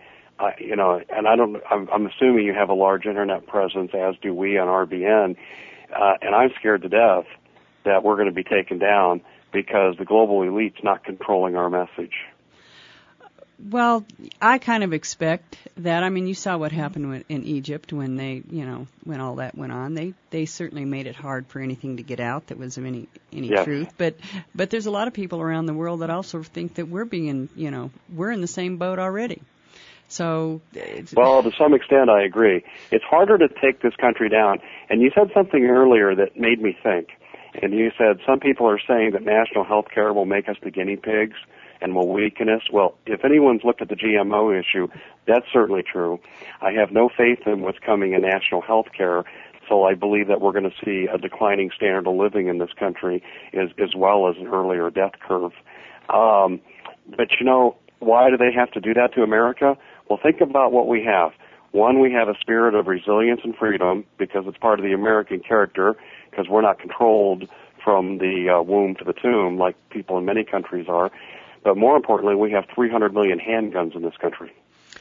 Speaker 2: I'm assuming you have a large internet presence, as do we on RBN, and I'm scared to death that we're going to be taken down because the global elite's not controlling our message.
Speaker 1: Well, I kind of expect that. I mean, you saw what happened in Egypt when when all that went on. They certainly made it hard for anything to get out that was of any
Speaker 2: yes.
Speaker 1: truth. But there's a lot of people around the world that also think that we're in the same boat already. So,
Speaker 2: well, to some extent, I agree. It's harder to take this country down. And you said something earlier that made me think. And you said some people are saying that national health care will make us the guinea pigs and will weaken us. Well, if anyone's looked at the GMO issue, that's certainly true. I have no faith in what's coming in national health care, so I believe that we're going to see a declining standard of living in this country as well as an earlier death curve. But why do they have to do that to America? Well, think about what we have. One, we have a spirit of resilience and freedom because it's part of the American character, because we're not controlled from the womb to the tomb like people in many countries are. But more importantly, we have 300 million handguns in this country.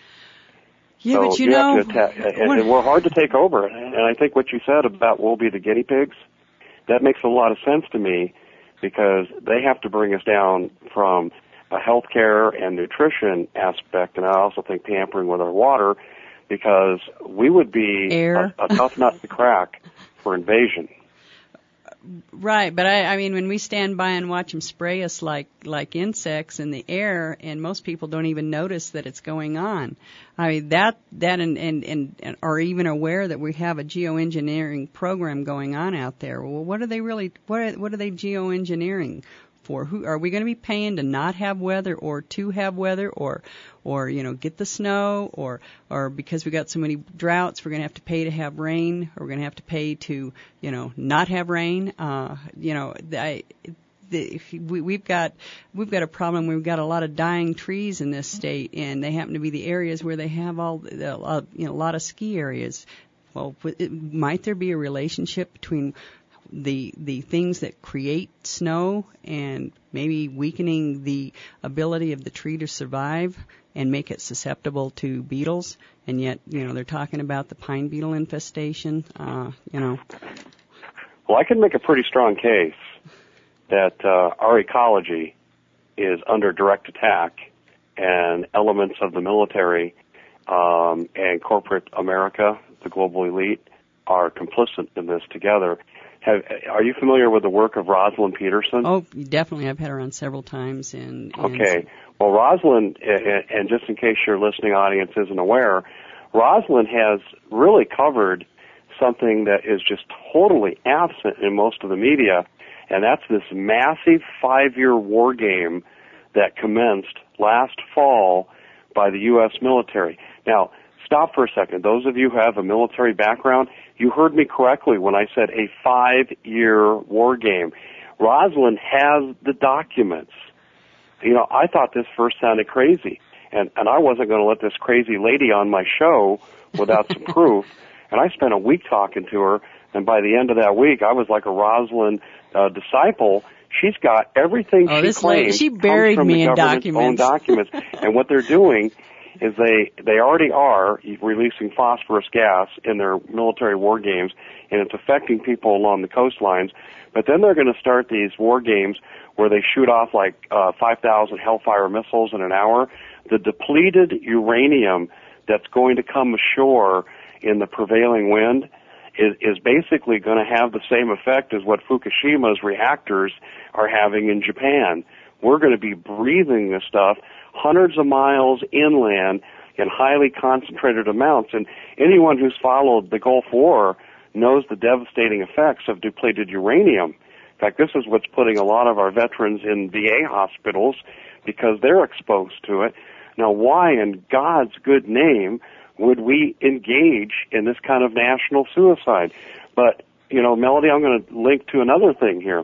Speaker 1: Yeah,
Speaker 2: so
Speaker 1: but
Speaker 2: and we're hard to take over. And I think what you said about we'll be the guinea pigs, that makes a lot of sense to me, because they have to bring us down from a healthcare and nutrition aspect, and I also think tampering with our water, because we would be a tough nut to crack for invasion.
Speaker 1: Right, but I mean, when we stand by and watch them spray us like insects in the air, and most people don't even notice that it's going on. I mean, that and are even aware that we have a geoengineering program going on out there. Well, what are they geoengineering for? Who are we going to be paying to not have weather, or to have weather, or get the snow, or because we got so many droughts we're going to have to pay to have rain, or we're going to have to pay to not have rain? We've got a problem. We've got a lot of dying trees in this state, and they happen to be the areas where they have a lot of ski areas. Well, might there be a relationship between the things that create snow and maybe weakening the ability of the tree to survive and make it susceptible to beetles? And yet, they're talking about the pine beetle infestation.
Speaker 2: Well, I can make a pretty strong case that our ecology is under direct attack, and elements of the military and corporate America, the global elite, are complicit in this together. Are you familiar with the work of Rosalind Peterson?
Speaker 1: Oh, definitely. I've had her on several times.
Speaker 2: Okay. Well, Rosalind, and just in case your listening audience isn't aware, Rosalind has really covered something that is just totally absent in most of the media, and that's this massive 5-year war game that commenced last fall by the U.S. military. Now, stop for a second. Those of you who have a military background, you heard me correctly when I said a 5-year war game. Rosalind has the documents. I thought this first sounded crazy, and I wasn't going to let this crazy lady on my show without some proof. And I spent a week talking to her, and by the end of that week, I was like a Rosalind disciple, She's got everything she claims
Speaker 1: she buried
Speaker 2: comes from
Speaker 1: me
Speaker 2: the
Speaker 1: in
Speaker 2: government's own documents. And what they're doing is they already are releasing phosphorus gas in their military war games, and it's affecting people along the coastlines. But then they're going to start these war games where they shoot off like 5,000 Hellfire missiles in an hour. The depleted uranium that's going to come ashore in the prevailing wind is basically going to have the same effect as what Fukushima's reactors are having in Japan. We're going to be breathing this stuff hundreds of miles inland in highly concentrated amounts. And anyone who's followed the Gulf War knows the devastating effects of depleted uranium. In fact, this is what's putting a lot of our veterans in VA hospitals because they're exposed to it. Now, why in God's good name would we engage in this kind of national suicide? But, Melody, I'm going to link to another thing here.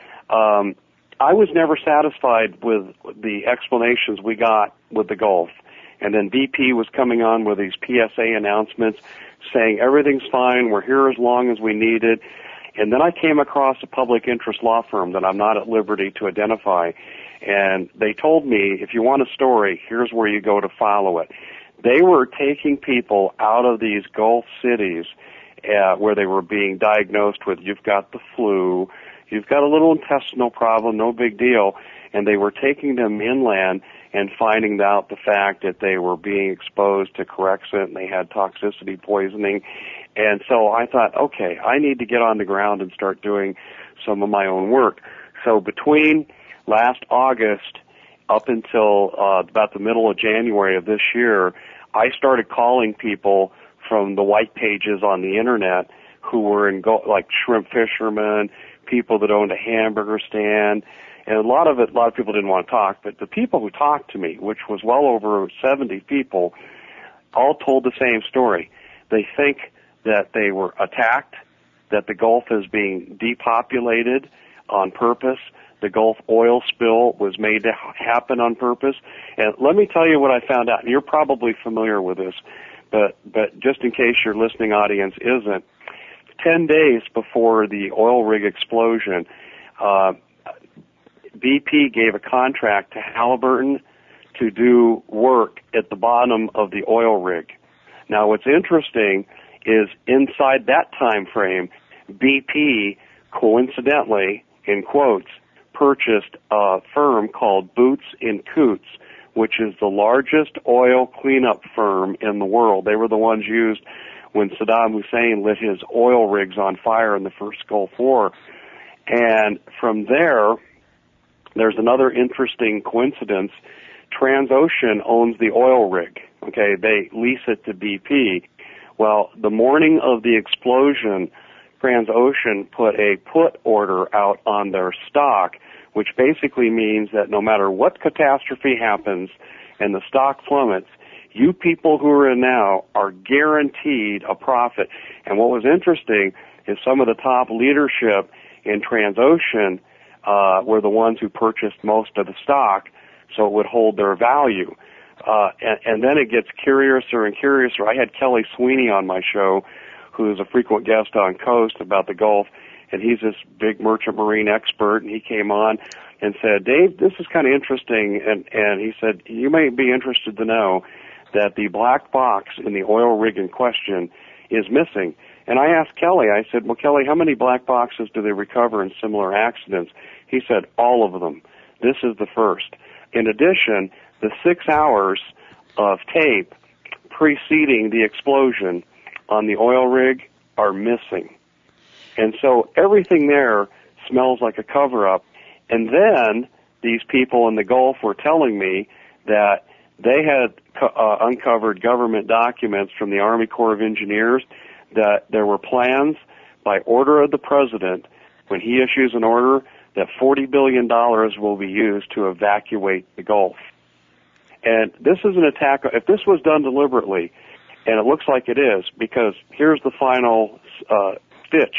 Speaker 2: I was never satisfied with the explanations we got with the Gulf. And then BP was coming on with these PSA announcements saying everything's fine, we're here as long as we need it. And then I came across a public interest law firm that I'm not at liberty to identify. And they told me, if you want a story, here's where you go to follow it. They were taking people out of these Gulf cities where they were being diagnosed with, you've got the flu, you've got a little intestinal problem, no big deal, and they were taking them inland and finding out the fact that they were being exposed to Corexit and they had toxicity poisoning. And so I thought, okay, I need to get on the ground and start doing some of my own work. So between last August up until about the middle of January of this year, I started calling people from the white pages on the internet who were in like shrimp fishermen, people that owned a hamburger stand, and a lot of people didn't want to talk, but the people who talked to me, which was well over 70 people, all told the same story. They think that they were attacked, that the Gulf is being depopulated on purpose. The Gulf oil spill was made to happen on purpose. And let me tell you what I found out, and you're probably familiar with this, but just in case your listening audience isn't, 10 days before the oil rig explosion, BP gave a contract to Halliburton to do work at the bottom of the oil rig. Now, what's interesting is inside that time frame, BP coincidentally, in quotes, purchased a firm called Boots and Coots, which is the largest oil cleanup firm in the world. They were the ones used when Saddam Hussein lit his oil rigs on fire in the first Gulf War. And from there's another interesting coincidence. Transocean owns the oil rig. Okay, they lease it to BP. Well, the morning of the explosion, Transocean put a put order out on their stock, which basically means that no matter what catastrophe happens and the stock plummets, you people who are in now are guaranteed a profit. And what was interesting is some of the top leadership in Transocean were the ones who purchased most of the stock, so it would hold their value. And then it gets curiouser and curiouser. I had Kelly Sweeney on my show, who is a frequent guest on Coast about the Gulf, and he's this big merchant marine expert, and he came on and said, Dave, this is kind of interesting, and he said, you may be interested to know that the black box in the oil rig in question is missing. And I asked Kelly, I said, well, Kelly, how many black boxes do they recover in similar accidents? He said, all of them. This is the first. In addition, the 6 hours of tape preceding the explosion on the oil rig are missing. And so everything there smells like a cover-up. And then these people in the Gulf were telling me that they had uncovered government documents from the Army Corps of Engineers that there were plans by order of the president, when he issues an order, that $40 billion will be used to evacuate the Gulf. And this is an attack. If this was done deliberately, and it looks like it is, because here's the final stitch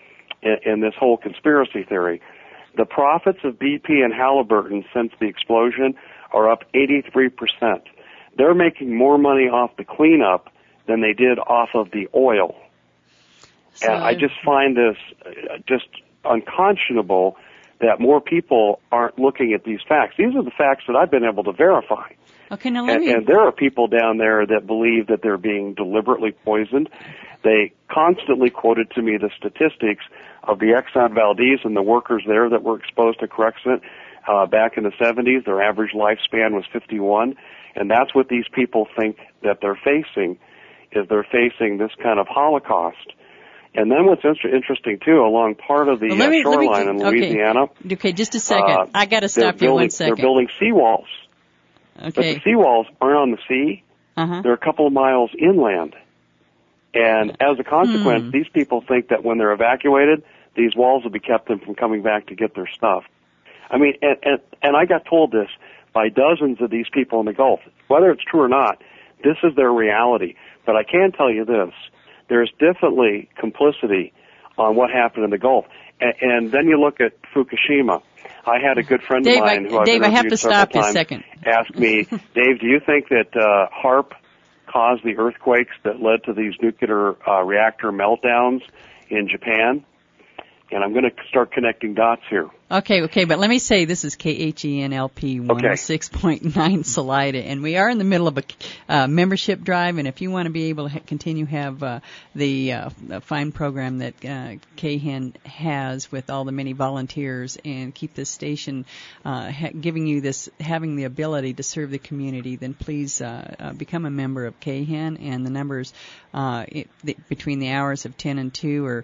Speaker 2: in this whole conspiracy theory. The profits of BP and Halliburton since the explosion are up 83%. They're making more money off the cleanup than they did off of the oil. So, and I just find this just unconscionable that more people aren't looking at these facts. These are the facts that I've been able to verify.
Speaker 1: Okay, now
Speaker 2: and there are people down there that believe that they're being deliberately poisoned. They constantly quoted to me the statistics of the Exxon Valdez and the workers there that were exposed to Crexant back in the 70s. Their average lifespan was 51, and that's what these people think that they're facing, is they're facing this kind of Holocaust. And then what's interesting, too, along part of the shoreline in Louisiana...
Speaker 1: Okay, just a second. I got to stop you 1 second.
Speaker 2: They're building seawalls.
Speaker 1: Okay.
Speaker 2: But the seawalls aren't on the sea. They're a couple of miles inland. And as a consequence, these people think that when they're evacuated, these walls will be kept them from coming back to get their stuff. I mean, and I got told this by dozens of these people in the Gulf. Whether it's true or not, this is their reality. But I can tell you this. There's definitely complicity on what happened in the Gulf. And then you look at Fukushima. I had a good friend of mine who I've interviewed several times ask me, Dave, do you think that HAARP caused the earthquakes that led to these nuclear reactor meltdowns in Japan? And I'm going to start connecting dots here.
Speaker 1: Okay, but let me say this is KHENLP 106.9 Salida, and we are in the middle of a membership drive, and if you want to be able to continue have the fine program that KHEN has with all the many volunteers and keep this station giving you this, having the ability to serve the community, then please become a member of KHEN, and the numbers between the hours of 10 and 2 are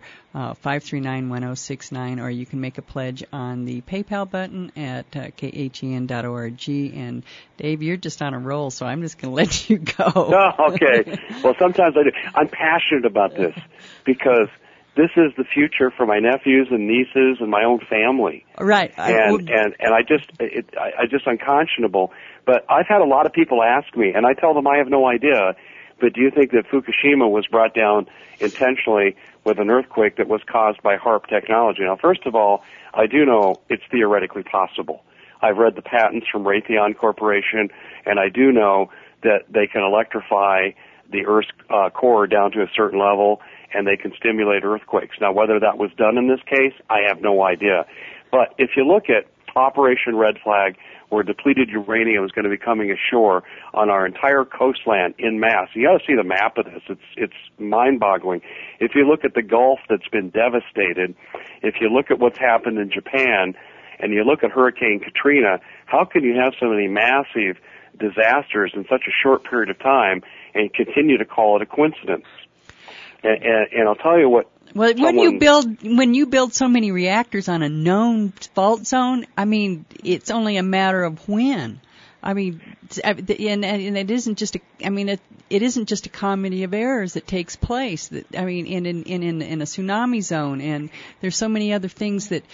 Speaker 1: 539-1069, or you can make a pledge on the PayPal button at khen.org. And Dave, you're just on a roll, so I'm just going to let you go.
Speaker 2: Oh, okay. Well, sometimes I do. I'm passionate about this because this is the future for my nephews and nieces and my own family.
Speaker 1: Right.
Speaker 2: And I just unconscionable. But I've had a lot of people ask me, and I tell them I have no idea. But do you think that Fukushima was brought down intentionally with an earthquake that was caused by HAARP technology? Now, first of all, I do know it's theoretically possible. I've read the patents from Raytheon Corporation, and I do know that they can electrify the Earth's core down to a certain level, and they can stimulate earthquakes. Now, whether that was done in this case, I have no idea. But if you look at Operation Red Flag, where depleted uranium is going to be coming ashore on our entire coastline in mass. You got to see the map of this. It's mind-boggling. If you look at the Gulf that's been devastated, if you look at what's happened in Japan, and you look at Hurricane Katrina, how can you have so many massive disasters in such a short period of time and continue to call it a coincidence? And I'll tell you what.
Speaker 1: Well, when you build so many reactors on a known fault zone, I mean, it's only a matter of when. I mean, and it isn't just it isn't just a comedy of errors that takes place. I mean, in a tsunami zone, and there's so many other things that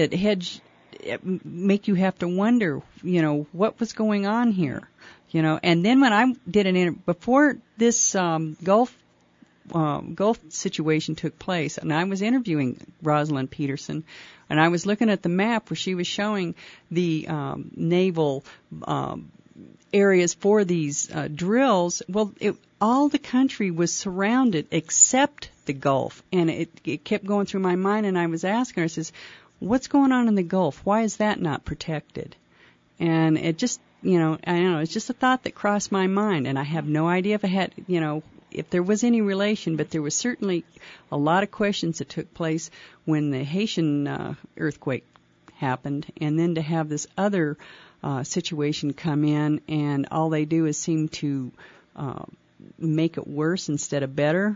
Speaker 1: make you have to wonder, what was going on here, And then when I did before this Gulf situation took place, and I was interviewing Rosalind Peterson, and I was looking at the map where she was showing the naval areas for these drills. Well, all the country was surrounded except the Gulf, and it kept going through my mind, and I was asking her, I says, what's going on in the Gulf? Why is that not protected? And it just, I don't know, it's just a thought that crossed my mind, and I have no idea if it had, if there was any relation, but there was certainly a lot of questions that took place when the Haitian earthquake happened, and then to have this other situation come in, and all they do is seem to make it worse instead of better.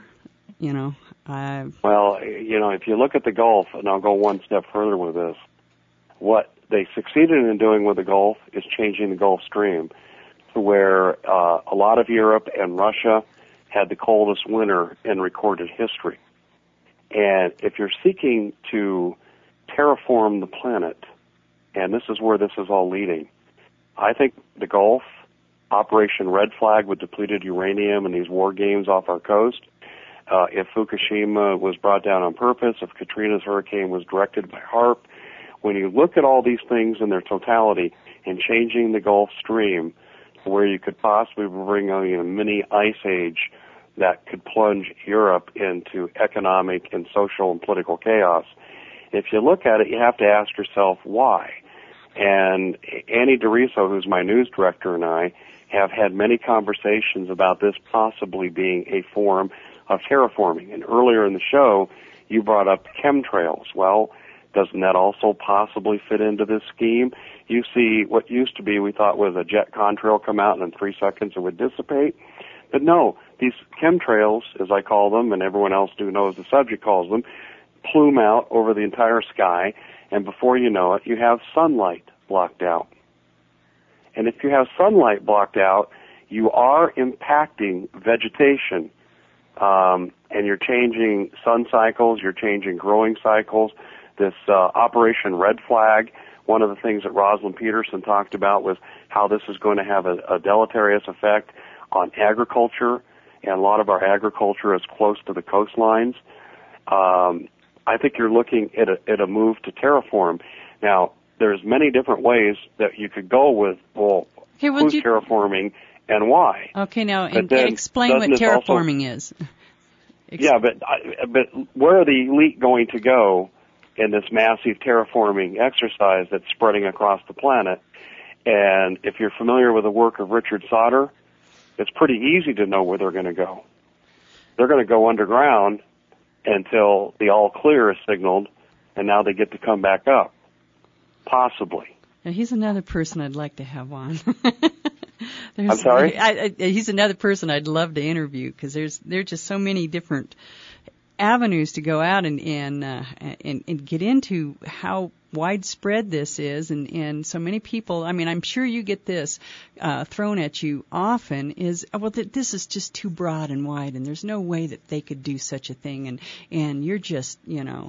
Speaker 2: Well, if you look at the Gulf, and I'll go one step further with this, what they succeeded in doing with the Gulf is changing the Gulf Stream to where a lot of Europe and Russia had the coldest winter in recorded history. And if you're seeking to terraform the planet, and this is where this is all leading, I think the Gulf, Operation Red Flag with depleted uranium and these war games off our coast, if Fukushima was brought down on purpose, if Katrina's hurricane was directed by HAARP, when you look at all these things in their totality and changing the Gulf Stream where you could possibly bring on a mini ice age that could plunge Europe into economic and social and political chaos, If you look at it, you have to ask yourself why. And Annie DeRiso, who's my news director, and I have had many conversations about this possibly being a form of terraforming. And earlier in the show, you brought up chemtrails. Well, doesn't that also possibly fit into this scheme? You see what used to be, we thought was a jet contrail come out and in 3 seconds it would dissipate. But no, these chemtrails, as I call them, and everyone else who knows the subject calls them, plume out over the entire sky, and before you know it, you have sunlight blocked out. And if you have sunlight blocked out, you are impacting vegetation, and you're changing sun cycles, you're changing growing cycles. This Operation Red Flag, one of the things that Rosalind Peterson talked about was how this is going to have a deleterious effect on agriculture, and a lot of our agriculture is close to the coastlines. I think you're looking at a move to terraform. Now, there's many different ways that you could go with, who's terraforming and why.
Speaker 1: Okay, now explain what terraforming is.
Speaker 2: Yeah, but where are the elite going to go in this massive terraforming exercise that's spreading across the planet? And if you're familiar with the work of Richard Sauder, it's pretty easy to know where they're going to go. They're going to go underground until the all clear is signaled, and now they get to come back up, possibly.
Speaker 1: Now, he's another person I'd like to have on.
Speaker 2: I'm sorry?
Speaker 1: He's another person I'd love to interview, because there's just so many different avenues to go out and get into how widespread this is, and so many people. I mean, I'm sure you get this thrown at you often, is, well, this is just too broad and wide, and there's no way that they could do such a thing, and you're just,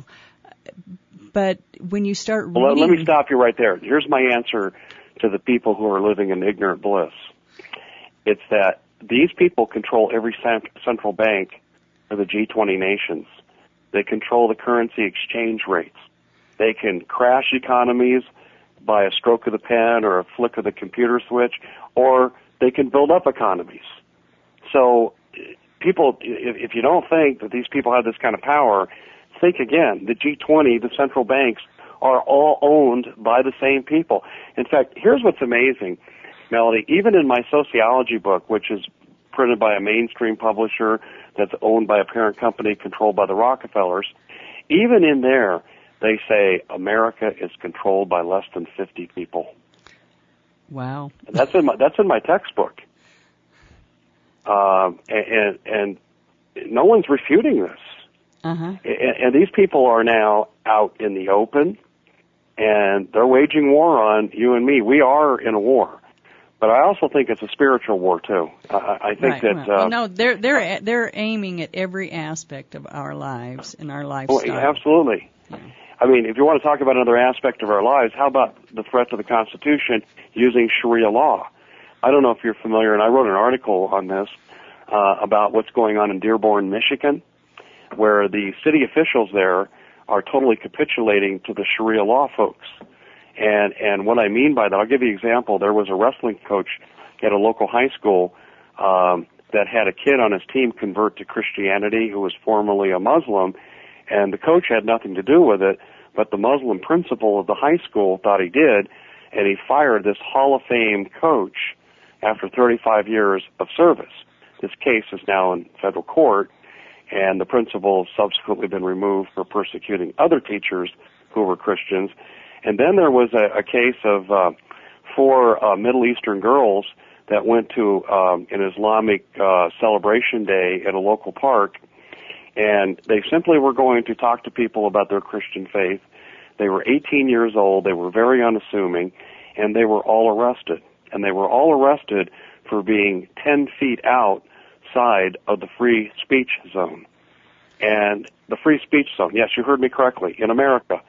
Speaker 1: but when you start reading...
Speaker 2: Well, let me stop you right there. Here's my answer to the people who are living in ignorant bliss. It's that these people control every central bank of the G20 nations. They control the currency exchange rates. They can crash economies by a stroke of the pen or a flick of the computer switch, or they can build up economies. So people, if you don't think that these people have this kind of power, think again. The G20, the central banks, are all owned by the same people. In fact, here's what's amazing, Melody. Even in my sociology book, which is printed by a mainstream publisher that's owned by a parent company controlled by the Rockefellers, even in there, they say America is controlled by less than 50 people.
Speaker 1: Wow.
Speaker 2: That's in my textbook. And no one's refuting this.
Speaker 1: Uh-huh.
Speaker 2: And these people are now out in the open, and they're waging war on you and me. We are in a war. But I also think it's a spiritual war too. I think that
Speaker 1: no, they're aiming at every aspect of our lives and our lifestyle.
Speaker 2: Well, absolutely. Yeah. I mean, if you want to talk about another aspect of our lives, how about the threat to the Constitution using Sharia law? I don't know if you're familiar, and I wrote an article on this about what's going on in Dearborn, Michigan, where the city officials there are totally capitulating to the Sharia law folks. And what I mean by that, I'll give you an example. There was a wrestling coach at a local high school that had a kid on his team convert to Christianity who was formerly a Muslim, and the coach had nothing to do with it, but the Muslim principal of the high school thought he did, and he fired this Hall of Fame coach after 35 years of service. This case is now in federal court, and the principal has subsequently been removed for persecuting other teachers who were Christians. And then there was a case of 4 Middle Eastern girls that went to an Islamic celebration day at a local park, and they simply were going to talk to people about their Christian faith. They were 18 years old, they were very unassuming, and they were all arrested. And they were all arrested for being 10 feet outside of the free speech zone. And the free speech zone, yes, you heard me correctly, in America,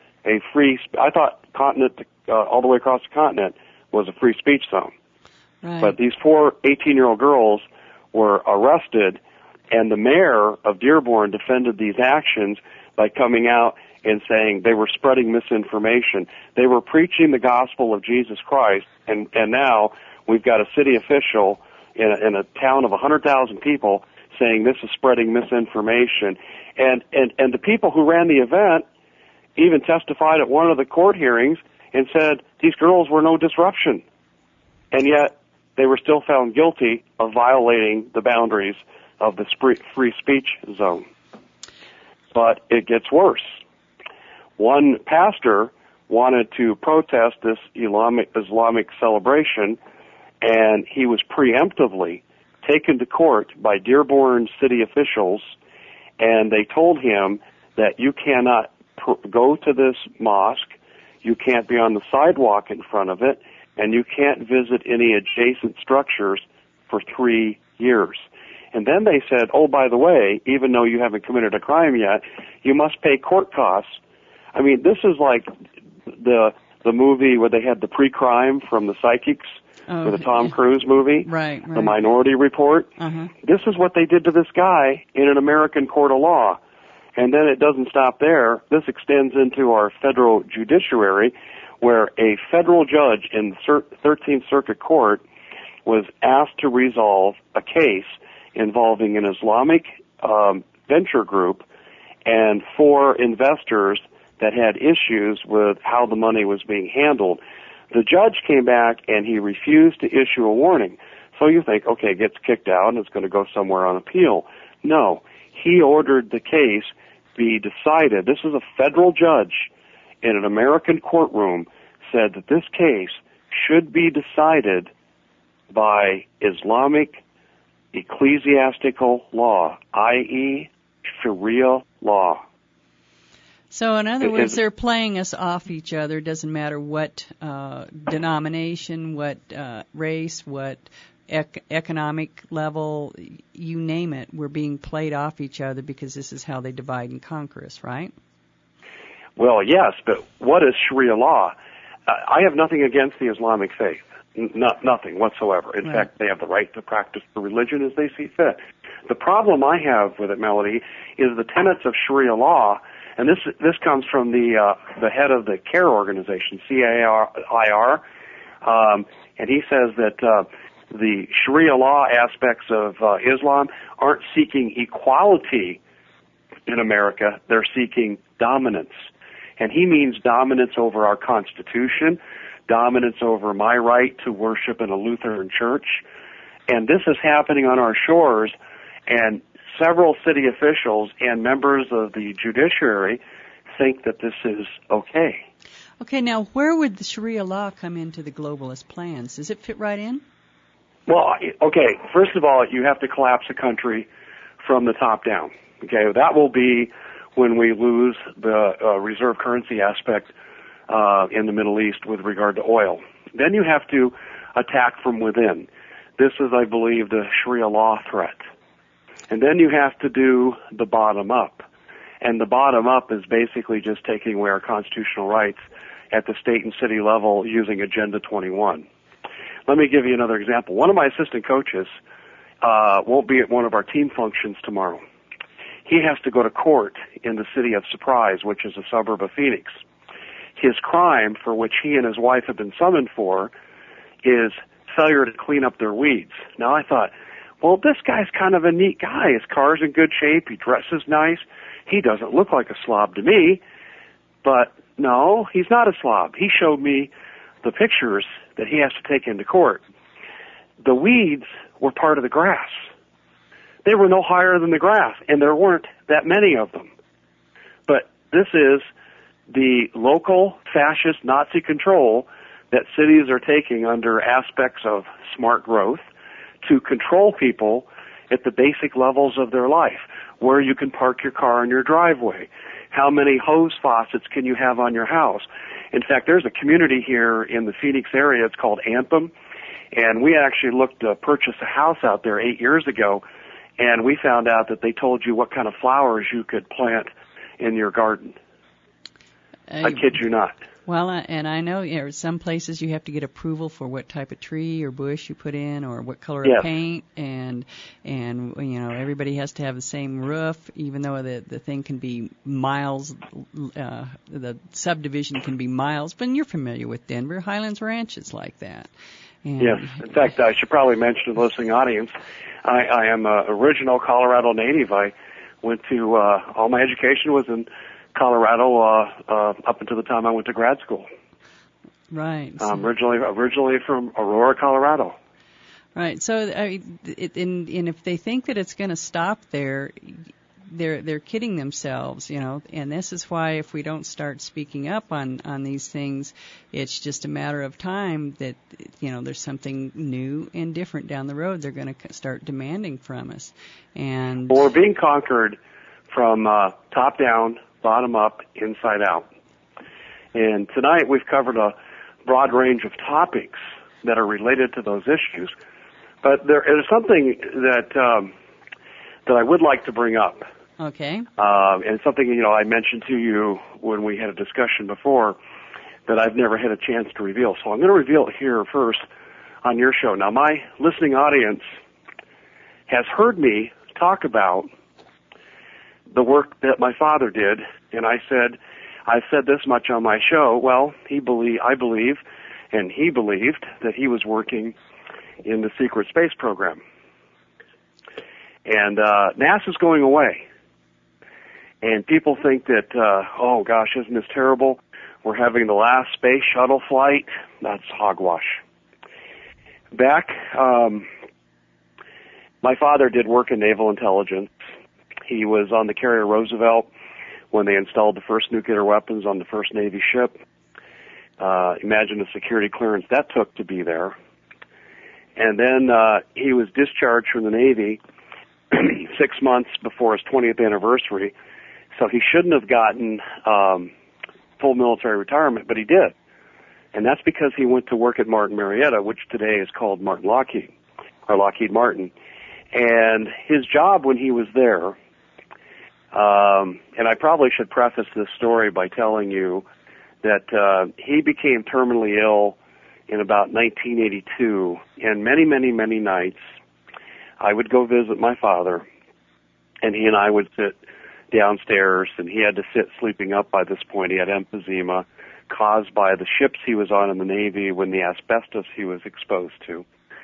Speaker 2: I thought continent all the way across the continent was a free speech zone.
Speaker 1: Right.
Speaker 2: But these 4 18-year-old girls were arrested, and the mayor of Dearborn defended these actions by coming out and saying they were spreading misinformation. They were preaching the gospel of Jesus Christ, and now we've got a city official in a town of 100,000 people saying this is spreading misinformation. And the people who ran the event, even testified at one of the court hearings and said these girls were no disruption. And yet they were still found guilty of violating the boundaries of the free speech zone. But it gets worse. One pastor wanted to protest this Islamic celebration, and he was preemptively taken to court by Dearborn city officials, and they told him that you cannot go to this mosque, you can't be on the sidewalk in front of it, and you can't visit any adjacent structures for 3 years. And then they said, oh, by the way, even though you haven't committed a crime yet, you must pay court costs. I mean, this is like the movie where they had the pre-crime from the Psychics, for the Tom Cruise movie,
Speaker 1: right.
Speaker 2: The Minority Report.
Speaker 1: Uh-huh.
Speaker 2: This is what they did to this guy in an American court of law. And then it doesn't stop there. This extends into our federal judiciary, where a federal judge in the 13th Circuit Court was asked to resolve a case involving an Islamic venture group and 4 investors that had issues with how the money was being handled. The judge came back and he refused to issue a warning. So you think, okay, it gets kicked out and it's going to go somewhere on appeal. No, he ordered the case be decided. This is a federal judge in an American courtroom said that this case should be decided by Islamic ecclesiastical law, i.e. Sharia law.
Speaker 1: So in other words, they're playing us off each other. Doesn't matter what denomination, what race, what economic level, you name it. We're being played off each other because this is how they divide and conquer us, right?
Speaker 2: Well, yes, but what is Sharia law? I have nothing against the Islamic faith. Nothing whatsoever. In fact, they have the right to practice the religion as they see fit. The problem I have with it, Melody, is the tenets of Sharia law, and this comes from the head of the CAIR organization, CAIR, and he says that the Sharia law aspects of Islam aren't seeking equality in America; they're seeking dominance, and he means dominance over our Constitution, dominance over my right to worship in a Lutheran church. And this is happening on our shores, and several city officials and members of the judiciary think that this is okay.
Speaker 1: Okay, now where would the Sharia law come into the globalist plans? Does it fit right in?
Speaker 2: Well, okay, first of all, you have to collapse a country from the top down. Okay, that will be when we lose the reserve currency aspect in the Middle East with regard to oil. Then you have to attack from within. This is, I believe, the Sharia law threat. And then you have to do the bottom up. And the bottom up is basically just taking away our constitutional rights at the state and city level using Agenda 21. Let me give you another example. One of my assistant coaches won't be at one of our team functions tomorrow. He has to go to court in the city of Surprise, which is a suburb of Phoenix. His crime, for which he and his wife have been summoned for, is failure to clean up their weeds. Now I thought, well, this guy's kind of a neat guy. His car's in good shape. He dresses nice. He doesn't look like a slob to me. But no, he's not a slob. He showed me the pictures that he has to take into court. The weeds were part of the grass. They were no higher than the grass, and there weren't that many of them. But this is the local fascist Nazi control that cities are taking under aspects of smart growth to control people at the basic levels of their life, where you can park your car in your driveway, how many hose faucets can you have on your house. In fact, there's a community here in the Phoenix area, it's called Anthem, and we actually looked to purchase a house out there 8 years ago, and we found out that they told you what kind of flowers you could plant in your garden. I kid you not.
Speaker 1: Well, and I know some places you have to get approval for what type of tree or bush you put in, or what color of paint, and everybody has to have the same roof, even though the thing can be miles, the subdivision can be miles. But you're familiar with Denver, Highlands Ranch is like that. And
Speaker 2: yes, in fact, I should probably mention to the listening audience, I am an original Colorado native. I went to all my education was in Colorado up until the time I went to grad school.
Speaker 1: Right.
Speaker 2: Originally from Aurora, Colorado.
Speaker 1: Right. So, and if they think that it's going to stop there, they're kidding themselves, you know. And this is why if we don't start speaking up on these things, it's just a matter of time that, you know, there's something new and different down the road. They're going to start demanding from us. And
Speaker 2: well, we're being conquered from top down, bottom up, inside out. And tonight we've covered a broad range of topics that are related to those issues. But there is something that I would like to bring up.
Speaker 1: Okay.
Speaker 2: And something, you know, I mentioned to you when we had a discussion before that I've never had a chance to reveal. So I'm going to reveal it here first on your show. Now, my listening audience has heard me talk about the work that my father did, and I've said this much on my show. Well, I believe, and he believed that he was working in the secret space program. And NASA's going away. And people think that, oh gosh, isn't this terrible? We're having the last space shuttle flight. That's hogwash. Back, my father did work in naval intelligence. He was on the carrier Roosevelt when they installed the first nuclear weapons on the first Navy ship. Imagine the security clearance that took to be there. And then he was discharged from the Navy 6 months before his 20th anniversary. So he shouldn't have gotten full military retirement, but he did. And that's because he went to work at Martin Marietta, which today is called Martin Lockheed, or Lockheed Martin. And his job when he was there, and I probably should preface this story by telling you that he became terminally ill in about 1982, and many, many, many nights I would go visit my father, and he and I would sit downstairs, and he had to sit sleeping up by this point. He had emphysema caused by the ships he was on in the Navy when the asbestos he was exposed to.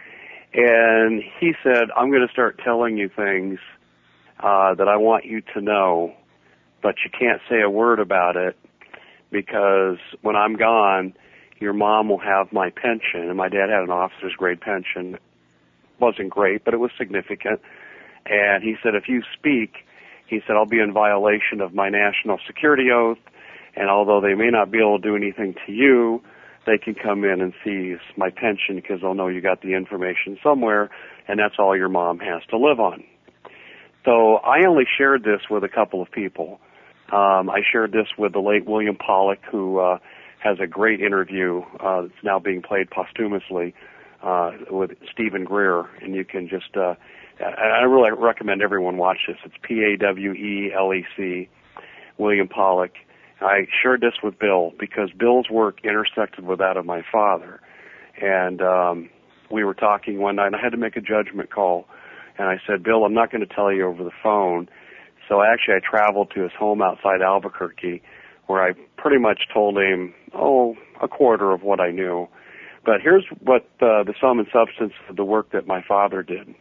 Speaker 2: And he said, I'm going to start telling you things that I want you to know, but you can't say a word about it because when I'm gone, your mom will have my pension. And my dad had an officer's grade pension. It wasn't great, but it was significant. And he said, if you speak, he said, I'll be in violation of my national security oath, and although they may not be able to do anything to you, they can come in and seize my pension because they'll know you got the information somewhere, and that's all your mom has to live on. So I only shared this with a couple of people. I shared this with the late William Pollock, who has a great interview that's now being played posthumously with Stephen Greer, and you can just, I really recommend everyone watch this. It's Pawelec, William Pollock. I shared this with Bill because Bill's work intersected with that of my father. And we were talking one night, and I had to make a judgment call. And I said, Bill, I'm not going to tell you over the phone. So I traveled to his home outside Albuquerque, where I pretty much told him, a quarter of what I knew. But here's what the sum and substance of the work that my father did.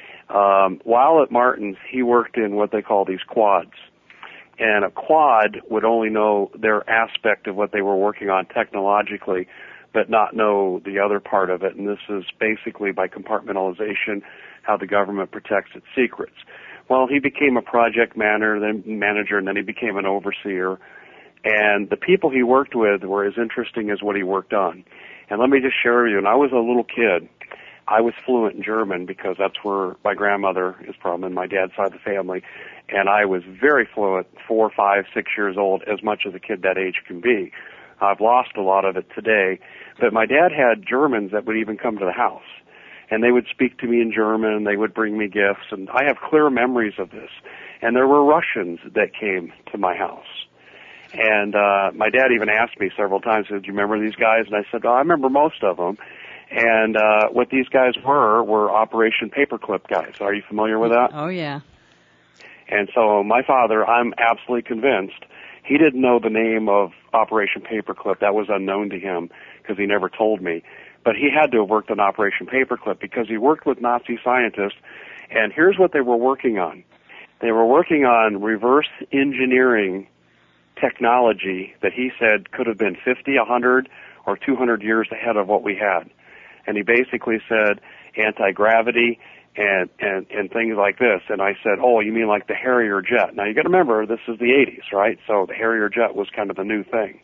Speaker 2: While at Martin's, he worked in what they call these quads. And a quad would only know their aspect of what they were working on technologically, but not know the other part of it. And this is basically by compartmentalization how the government protects its secrets. Well, he became a project manager, and then he became an overseer. And the people he worked with were as interesting as what he worked on. And let me just share with you, when I was a little kid, I was fluent in German because that's where my grandmother is from and my dad's side of the family. And I was very fluent, 4, 5, 6 years old, as much as a kid that age can be. I've lost a lot of it today. But my dad had Germans that would even come to the house. And they would speak to me in German, they would bring me gifts, and I have clear memories of this. And there were Russians that came to my house. And my dad even asked me several times, do you remember these guys? And I said, I remember most of them. And what these guys were Operation Paperclip guys. Are you familiar with that?
Speaker 1: Oh, yeah.
Speaker 2: And so my father, I'm absolutely convinced, he didn't know the name of Operation Paperclip. That was unknown to him because he never told me. But he had to have worked on Operation Paperclip because he worked with Nazi scientists. And here's what they were working on. They were working on reverse engineering technology that he said could have been 50, 100, or 200 years ahead of what we had. And he basically said anti-gravity and things like this. And I said, oh, you mean like the Harrier jet? Now, you got to remember, this is the 80s, right? So the Harrier jet was kind of the new thing.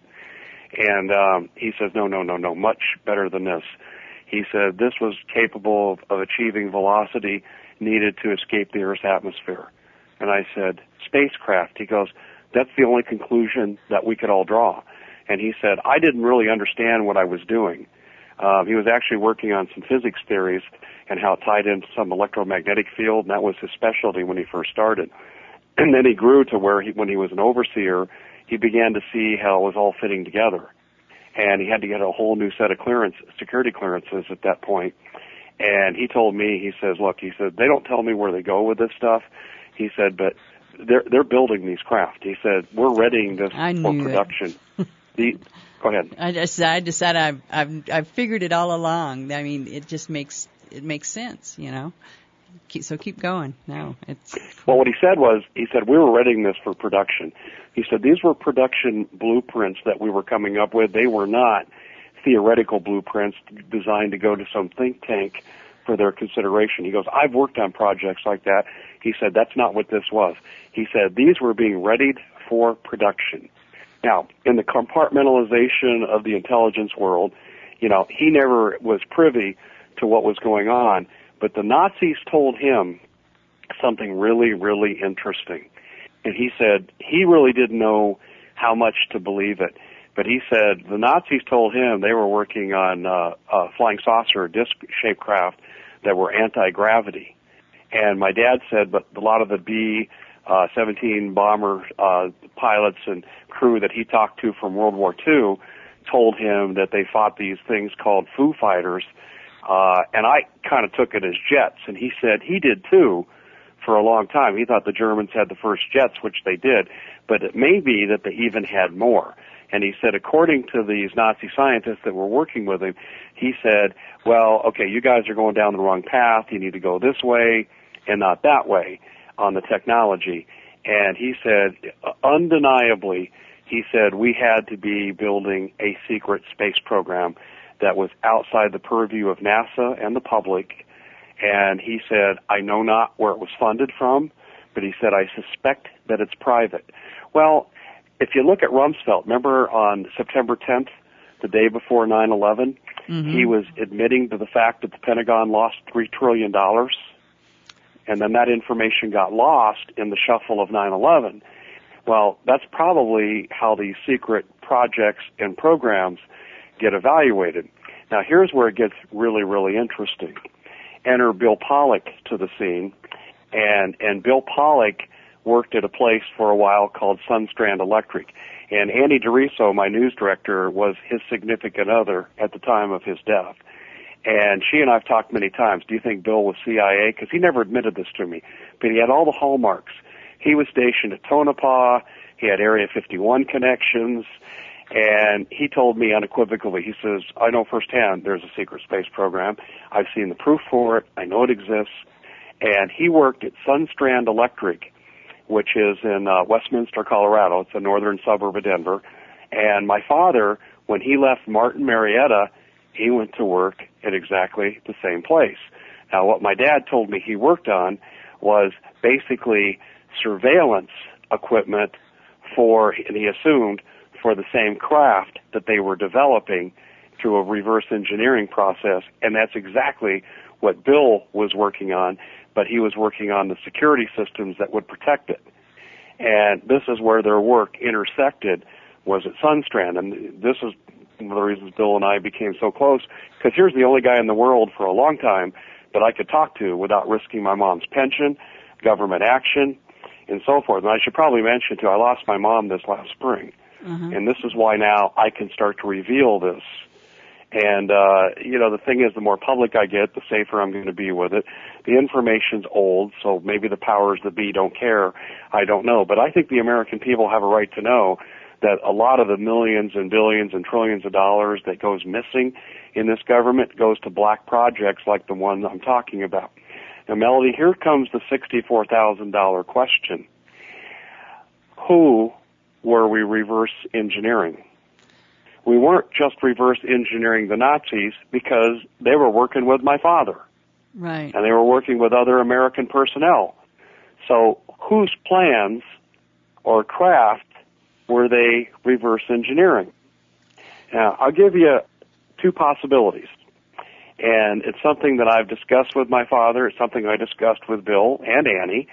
Speaker 2: And he says, no, much better than this. He said this was capable of achieving velocity needed to escape the Earth's atmosphere. And I said, spacecraft. He goes, that's the only conclusion that we could all draw. And he said, I didn't really understand what I was doing. He was actually working on some physics theories and how it tied into some electromagnetic field, and that was his specialty when he first started. And then he grew to where, when he was an overseer, he began to see how it was all fitting together. And he had to get a whole new set of security clearances at that point. And he told me, he says, look, he said, they don't tell me where they go with this stuff. He said, but they're building these craft. He said, we're readying this for production. Go ahead.
Speaker 1: I decided I've figured it all along. I mean, it just makes sense, you know. So keep going. No, it's
Speaker 2: well. What he said was, he said we were readying this for production. He said these were production blueprints that we were coming up with. They were not theoretical blueprints designed to go to some think tank for their consideration. He goes, I've worked on projects like that. He said that's not what this was. He said these were being readied for production. Now, in the compartmentalization of the intelligence world, you know, he never was privy to what was going on, but the Nazis told him something really, really interesting. And he said he really didn't know how much to believe it, but he said the Nazis told him they were working on flying saucer disc-shaped craft that were anti-gravity. And my dad said, but a lot of the B-17 bomber pilots and crew that he talked to from World War II told him that they fought these things called Foo Fighters, and I kind of took it as jets, and he said he did too for a long time. He thought the Germans had the first jets, which they did, but it may be that they even had more. And he said, according to these Nazi scientists that were working with him, he said, well, okay, you guys are going down the wrong path. You need to go this way and not that way on the technology. And he said, undeniably, he said, we had to be building a secret space program that was outside the purview of NASA and the public. And he said, I know not where it was funded from, but he said, I suspect that it's private. Well, if you look at Rumsfeld, remember on September 10th, the day before 9/11, he was admitting to the fact that the Pentagon lost $3 trillion. And then that information got lost in the shuffle of 9/11. Well, that's probably how these secret projects and programs get evaluated. Now, here's where it gets really, really interesting. Enter Bill Pollock to the scene, and Bill Pollock worked at a place for a while called Sunstrand Electric. And Annie DeRiso, my news director, was his significant other at the time of his death. And she and I have talked many times, do you think Bill was CIA? Because he never admitted this to me, but he had all the hallmarks. He was stationed at Tonopah, he had Area 51 connections, and he told me unequivocally, he says, I know firsthand there's a secret space program. I've seen the proof for it. I know it exists. And he worked at Sunstrand Electric, which is in Westminster, Colorado. It's a northern suburb of Denver. And my father, when he left Martin Marietta, he went to work at exactly the same place. Now, what my dad told me he worked on was basically surveillance equipment for, and he assumed, for the same craft that they were developing through a reverse engineering process. And that's exactly what Bill was working on, but he was working on the security systems that would protect it. And this is where their work intersected, was at Sunstrand. And this is one of the reasons Bill and I became so close, because here's the only guy in the world for a long time that I could talk to without risking my mom's pension, government action, and so forth. And I should probably mention, too, I lost my mom this last spring. And this is why now I can start to reveal this. And, you know, the thing is, the more public I get, the safer I'm going to be with it. The information's old, so maybe the powers that be don't care. I don't know. But I think the American people have a right to know that a lot of the millions and billions and trillions of dollars that goes missing in this government goes to black projects like the one I'm talking about. Now, Melody, here comes the $64,000 question. Who were we reverse engineering. We weren't just reverse engineering the Nazis because they were working with my father.
Speaker 1: Right.
Speaker 2: And they were working with other American personnel. So whose plans or craft were they reverse engineering? Now, I'll give you two possibilities. And it's something that I've discussed with my father. It's something I discussed with Bill and Annie.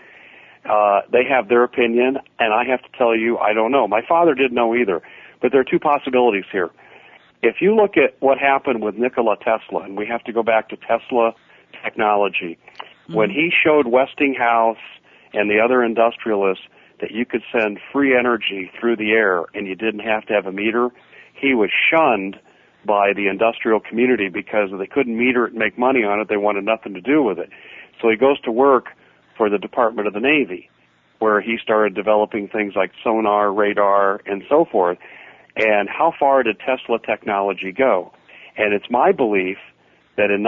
Speaker 2: They have their opinion, and I have to tell you, I don't know. My father didn't know either. But there are two possibilities here. If you look at what happened with Nikola Tesla, and we have to go back to Tesla technology, when he showed Westinghouse and the other industrialists that you could send free energy through the air and you didn't have to have a meter, he was shunned by the industrial community because they couldn't meter it and make money on it. They wanted nothing to do with it. So he goes to work for the Department of the Navy, where he started developing things like sonar, radar, and so forth. And how far did Tesla technology go? And it's my belief that in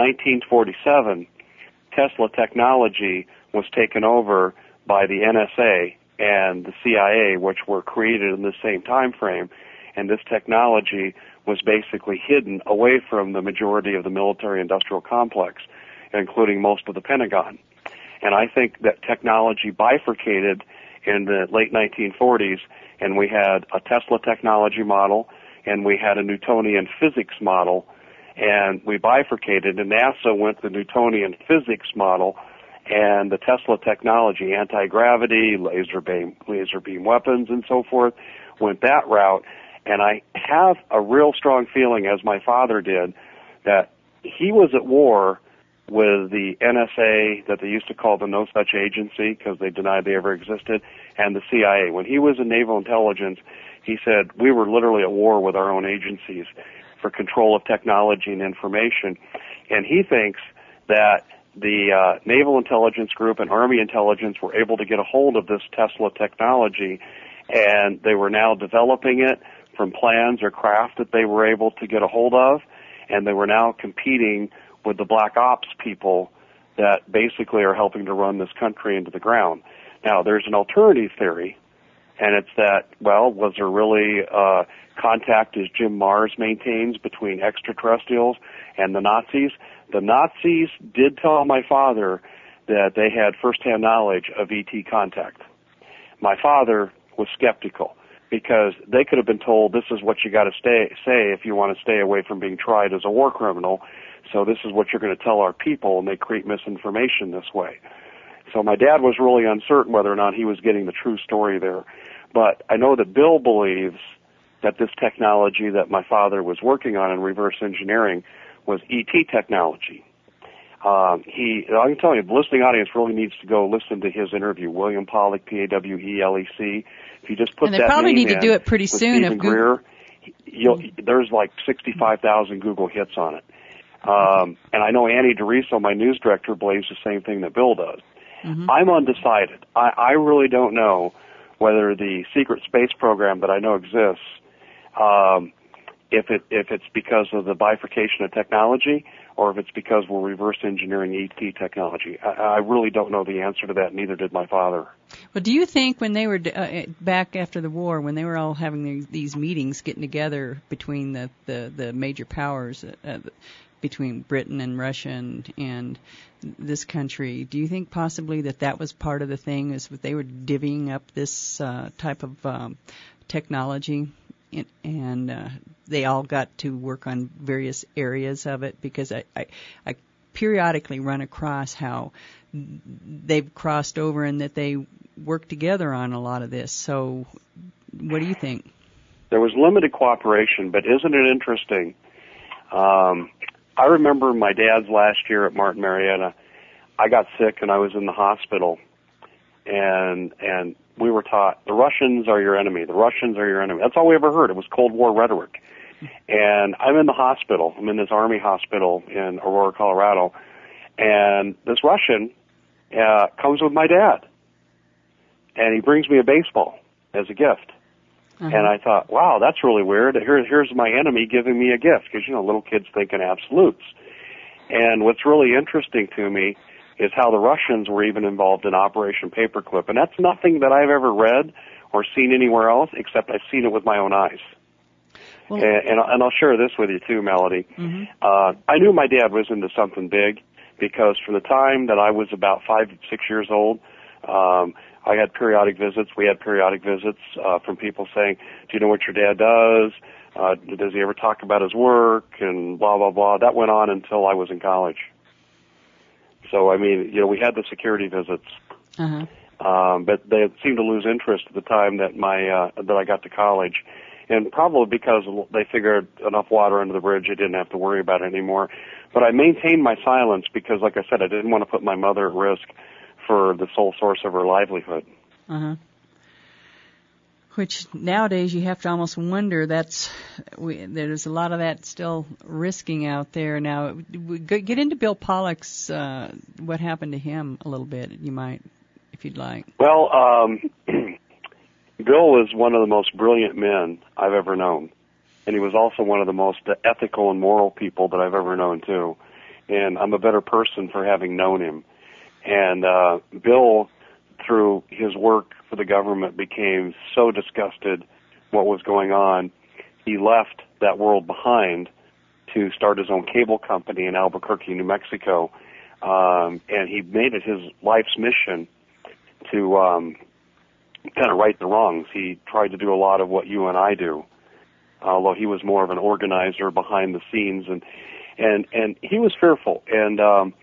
Speaker 2: 1947, Tesla technology was taken over by the NSA and the CIA, which were created in the same time frame, and this technology was basically hidden away from the majority of the military-industrial complex, including most of the Pentagon. And I think that technology bifurcated in the late 1940s, and we had a Tesla technology model, and we had a Newtonian physics model, and we bifurcated, and NASA went the Newtonian physics model, and the Tesla technology, anti-gravity, laser beam weapons, and so forth, went that route. And I have a real strong feeling, as my father did, that he was at war with the NSA, that they used to call the No Such Agency because they denied they ever existed, and the CIA. When he was in naval intelligence, he said, we were literally at war with our own agencies for control of technology and information. And he thinks that the Naval Intelligence Group and Army Intelligence were able to get a hold of this Tesla technology, and they were now developing it from plans or craft that they were able to get a hold of, and they were now competing with the black ops people that basically are helping to run this country into the ground. Now, there's an alternative theory, and it's that, well, was there really contact, as Jim Marrs maintains, between extraterrestrials and the Nazis? The Nazis did tell my father that they had firsthand knowledge of ET contact. My father was skeptical because they could have been told this is what you got to say if you want to stay away from being tried as a war criminal. So this is what you're going to tell our people, and they create misinformation this way. So my dad was really uncertain whether or not he was getting the true story there. But I know that Bill believes that this technology that my father was working on in reverse engineering was ET technology. I can tell you, the listening audience really needs to go listen to his interview, William Pollack, P-A-W-E-L-E-C. If you just put
Speaker 1: and
Speaker 2: that
Speaker 1: they probably
Speaker 2: name
Speaker 1: need to do it pretty soon.
Speaker 2: Stephen Greer, there's like 65,000 Google hits on it. And I know Annie DeRiso, my news director, believes the same thing that Bill does. Mm-hmm. I'm undecided. I really don't know whether the secret space program that I know exists, if it's because of the bifurcation of technology, or if it's because we're reverse engineering ET technology. I really don't know the answer to that, neither did my father.
Speaker 1: Well, do you think when they were back after the war, when they were all having these meetings, getting together between the major powers, between Britain and Russia and this country, do you think possibly that was part of the thing, is that they were divvying up this type of technology? And they all got to work on various areas of it, because I periodically run across how they've crossed over and that they work together on a lot of this. So what do you think?
Speaker 2: There was limited cooperation, but isn't it interesting? I remember my dad's last year at Martin Marietta. I got sick and I was in the hospital, and we were taught, the Russians are your enemy. The Russians are your enemy. That's all we ever heard. It was Cold War rhetoric. And I'm in the hospital. I'm in this Army hospital in Aurora, Colorado. And this Russian comes with my dad. And he brings me a baseball as a gift. Uh-huh. And I thought, wow, that's really weird. Here's my enemy giving me a gift. Because, little kids think in absolutes. And what's really interesting to me is how the Russians were even involved in Operation Paperclip. And that's nothing that I've ever read or seen anywhere else, except I've seen it with my own eyes. Well, and I'll share this with you too, Melody.
Speaker 1: Mm-hmm.
Speaker 2: I knew my dad was into something big because from the time that I was about 5 to 6 years old, I had periodic visits. We had periodic visits from people saying, "Do you know what your dad does? Does he ever talk about his work?" And blah, blah, blah. That went on until I was in college. So, I mean, we had the security visits.
Speaker 1: Uh-huh.
Speaker 2: But they seemed to lose interest at the time that that I got to college. And probably because they figured enough water under the bridge, I didn't have to worry about it anymore. But I maintained my silence because, like I said, I didn't want to put my mother at risk for the sole source of her livelihood.
Speaker 1: Uh-huh. Which nowadays you have to almost wonder there's a lot of that still risking out there. Now, get into Bill Pollock's, what happened to him a little bit, you might, if you'd like.
Speaker 2: Well, Bill was one of the most brilliant men I've ever known. And he was also one of the most ethical and moral people that I've ever known, too. And I'm a better person for having known him. And Bill, through his work for the government, became so disgusted what was going on, he left that world behind to start his own cable company in Albuquerque, New Mexico. And he made it his life's mission to kind of right the wrongs. He tried to do a lot of what you and I do, although he was more of an organizer behind the scenes, and he was fearful. And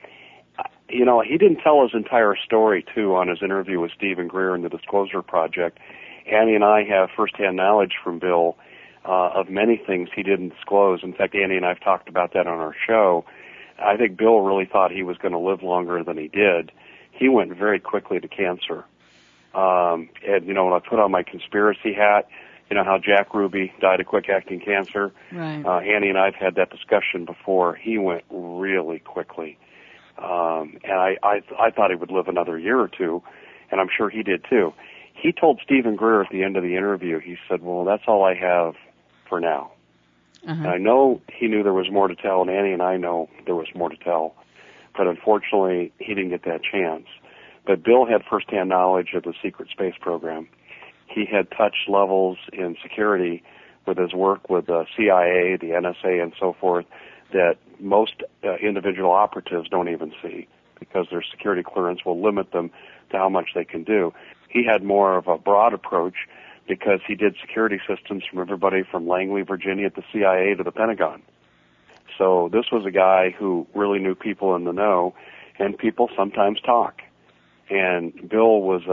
Speaker 2: he didn't tell his entire story too on his interview with Stephen Greer in the Disclosure Project. Annie and I have firsthand knowledge from Bill of many things he didn't disclose. In fact, Annie and I have talked about that on our show. I think Bill really thought he was going to live longer than he did. He went very quickly to cancer. And, when I put on my conspiracy hat, how Jack Ruby died of quick-acting cancer.
Speaker 1: Right.
Speaker 2: Annie and I have had that discussion before. He went really quickly. And I thought he would live another year or two, and I'm sure he did too. He told Stephen Greer at the end of the interview, he said, "Well, that's all I have for now."
Speaker 1: Uh-huh.
Speaker 2: And I know he knew there was more to tell, and Annie and I know there was more to tell. But unfortunately, he didn't get that chance. But Bill had firsthand knowledge of the secret space program. He had touched levels in security with his work with the CIA, the NSA, and so forth that most individual operatives don't even see because their security clearance will limit them to how much they can do. He had more of a broad approach because he did security systems from everybody from Langley, Virginia at the CIA to the Pentagon. So this was a guy who really knew people in the know, and people sometimes talk. And Bill was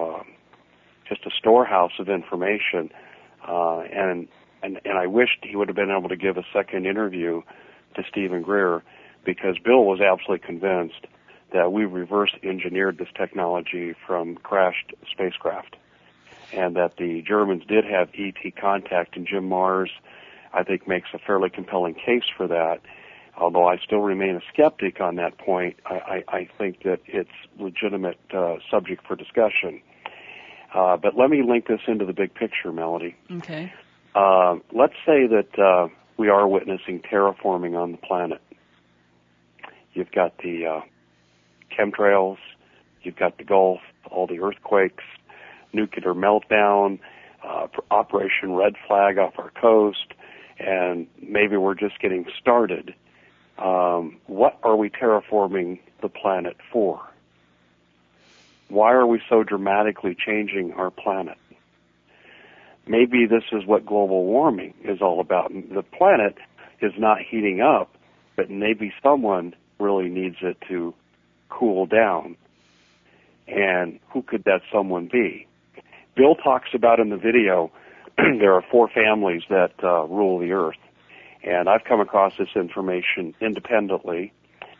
Speaker 2: just a storehouse of information, and I wished he would have been able to give a second interview to Stephen Greer, because Bill was absolutely convinced that we reverse engineered this technology from crashed spacecraft, and that the Germans did have ET contact, and Jim Marrs, I think, makes a fairly compelling case for that. Although I still remain a skeptic on that point, I think that it's legitimate subject for discussion. But let me link this into the big picture, Melody.
Speaker 1: Okay.
Speaker 2: Let's say that we are witnessing terraforming on the planet. You've got the chemtrails, you've got the Gulf, all the earthquakes, nuclear meltdown, Operation Red Flag off our coast, and maybe we're just getting started. What are we terraforming the planet for? Why are we so dramatically changing our planet? Maybe this is what global warming is all about. The planet is not heating up, but maybe someone really needs it to cool down. And who could that someone be? Bill talks about in the video, there are 4 families that rule the earth. And I've come across this information independently,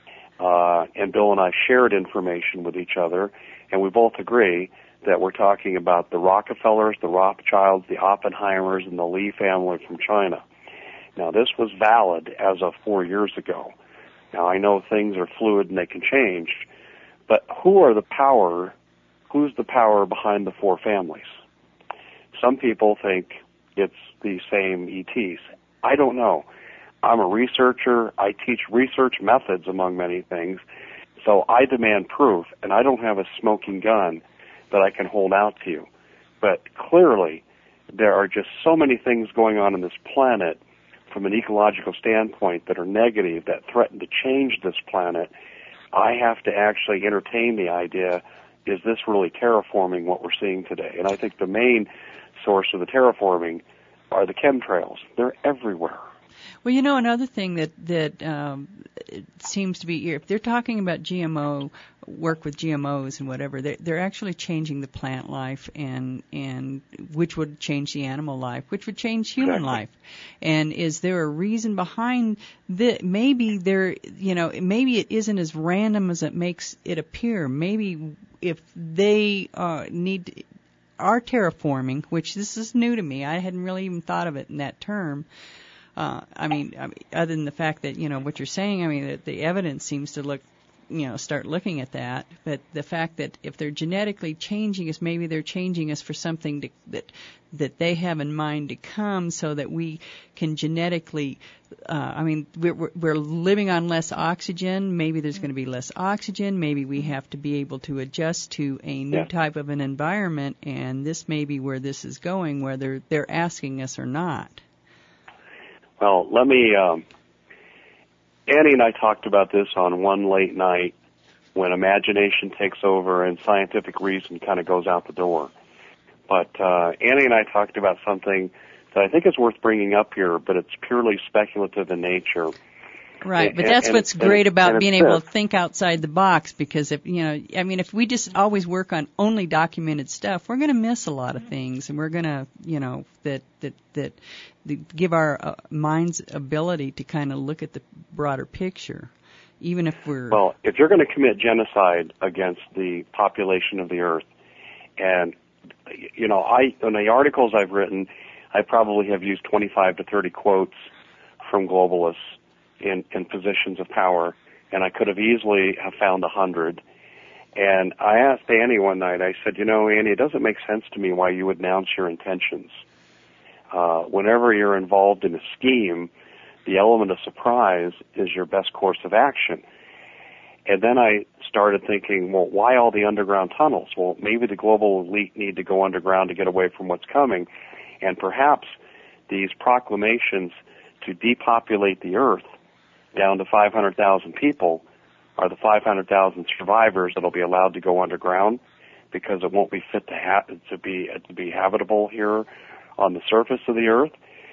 Speaker 2: and Bill and I shared information with each other, and we both agree that we're talking about the Rockefellers, the Rothschilds, the Oppenheimers, and the Lee family from China. Now, this was valid as of 4 years ago. Now, I know things are fluid and they can change, but who's the power behind the 4 families? Some people think it's the same ETs. I don't know. I'm a researcher. I teach research methods, among many things. So I demand proof, and I don't have a smoking gun that I can hold out to you. But clearly, there are just so many things going on this planet from an ecological standpoint that are negative, that threaten to change this planet. I have to actually entertain the idea, is this really terraforming what we're seeing today? And I think the main source of the terraforming are the chemtrails. They're everywhere.
Speaker 1: Well, you know, another thing that it seems to be, if they're talking about GMO, work with GMOs and whatever, they're actually changing the plant life, and which would change the animal life, which would change human life. And is there a reason behind that? Maybe maybe it isn't as random as it makes it appear. Maybe if they are terraforming, which this is new to me, I hadn't really even thought of it in that term. I mean, other than the fact that, what you're saying, I mean, that the evidence seems to start looking at that. But the fact that if they're genetically changing us, maybe they're changing us for something that they have in mind to come, so that we can genetically, we're living on less oxygen. Maybe there's going to be less oxygen. Maybe we have to be able to adjust to a new type of an environment. And this may be where this is going, whether they're asking us or not.
Speaker 2: Well, let me, Annie and I talked about this on one late night when imagination takes over and scientific reason kind of goes out the door. But Annie and I talked about something that I think is worth bringing up here, but it's purely speculative in nature.
Speaker 1: Right, but that's what's great about being able to think outside the box, because if we just always work on only documented stuff, we're going to miss a lot of things, and we're going to, that give our mind's ability to kind of look at the broader picture, even if we're...
Speaker 2: Well, if you're going to commit genocide against the population of the earth, and, in the articles I've written, I probably have used 25 to 30 quotes from globalists in positions of power, and I could have easily have found 100. And I asked Annie one night, I said, Annie, it doesn't make sense to me why you would announce your intentions. Whenever you're involved in a scheme, the element of surprise is your best course of action. And then I started thinking, well, why all the underground tunnels? Well, maybe the global elite need to go underground to get away from what's coming. And perhaps these proclamations to depopulate the earth down to 500,000 people are the 500,000 survivors that will be allowed to go underground, because it won't be fit to be habitable here on the surface of the earth.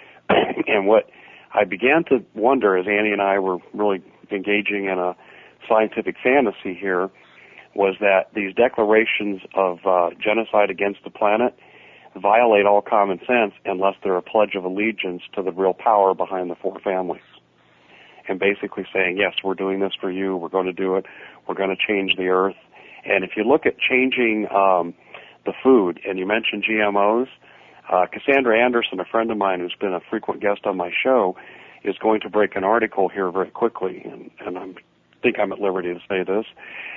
Speaker 2: And what I began to wonder, as Annie and I were really engaging in a scientific fantasy here, was that these declarations of genocide against the planet violate all common sense unless they're a pledge of allegiance to the real power behind the four families. And basically saying, yes, we're doing this for you, we're going to do it, we're going to change the earth. And if you look at changing the food, and you mentioned GMOs, Cassandra Anderson, a friend of mine who's been a frequent guest on my show, is going to break an article here very quickly, and I think I'm at liberty to say this.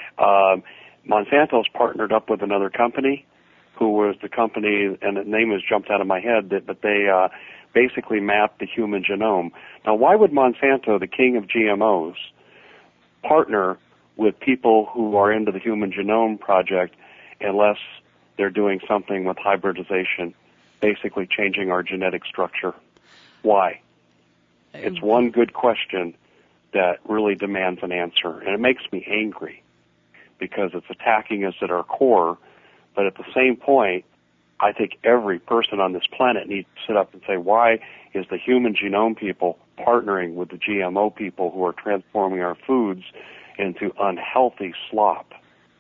Speaker 2: Monsanto's partnered up with another company, who was the company, and the name has jumped out of my head, but they basically mapped the human genome. Now, why would Monsanto, the king of GMOs, partner with people who are into the Human Genome Project unless they're doing something with hybridization, basically changing our genetic structure? Why? It's one good question that really demands an answer, and it makes me angry because it's attacking us at our core. But at the same point, I think every person on this planet needs to sit up and say, why is the Human Genome people partnering with the GMO people who are transforming our foods into unhealthy slop?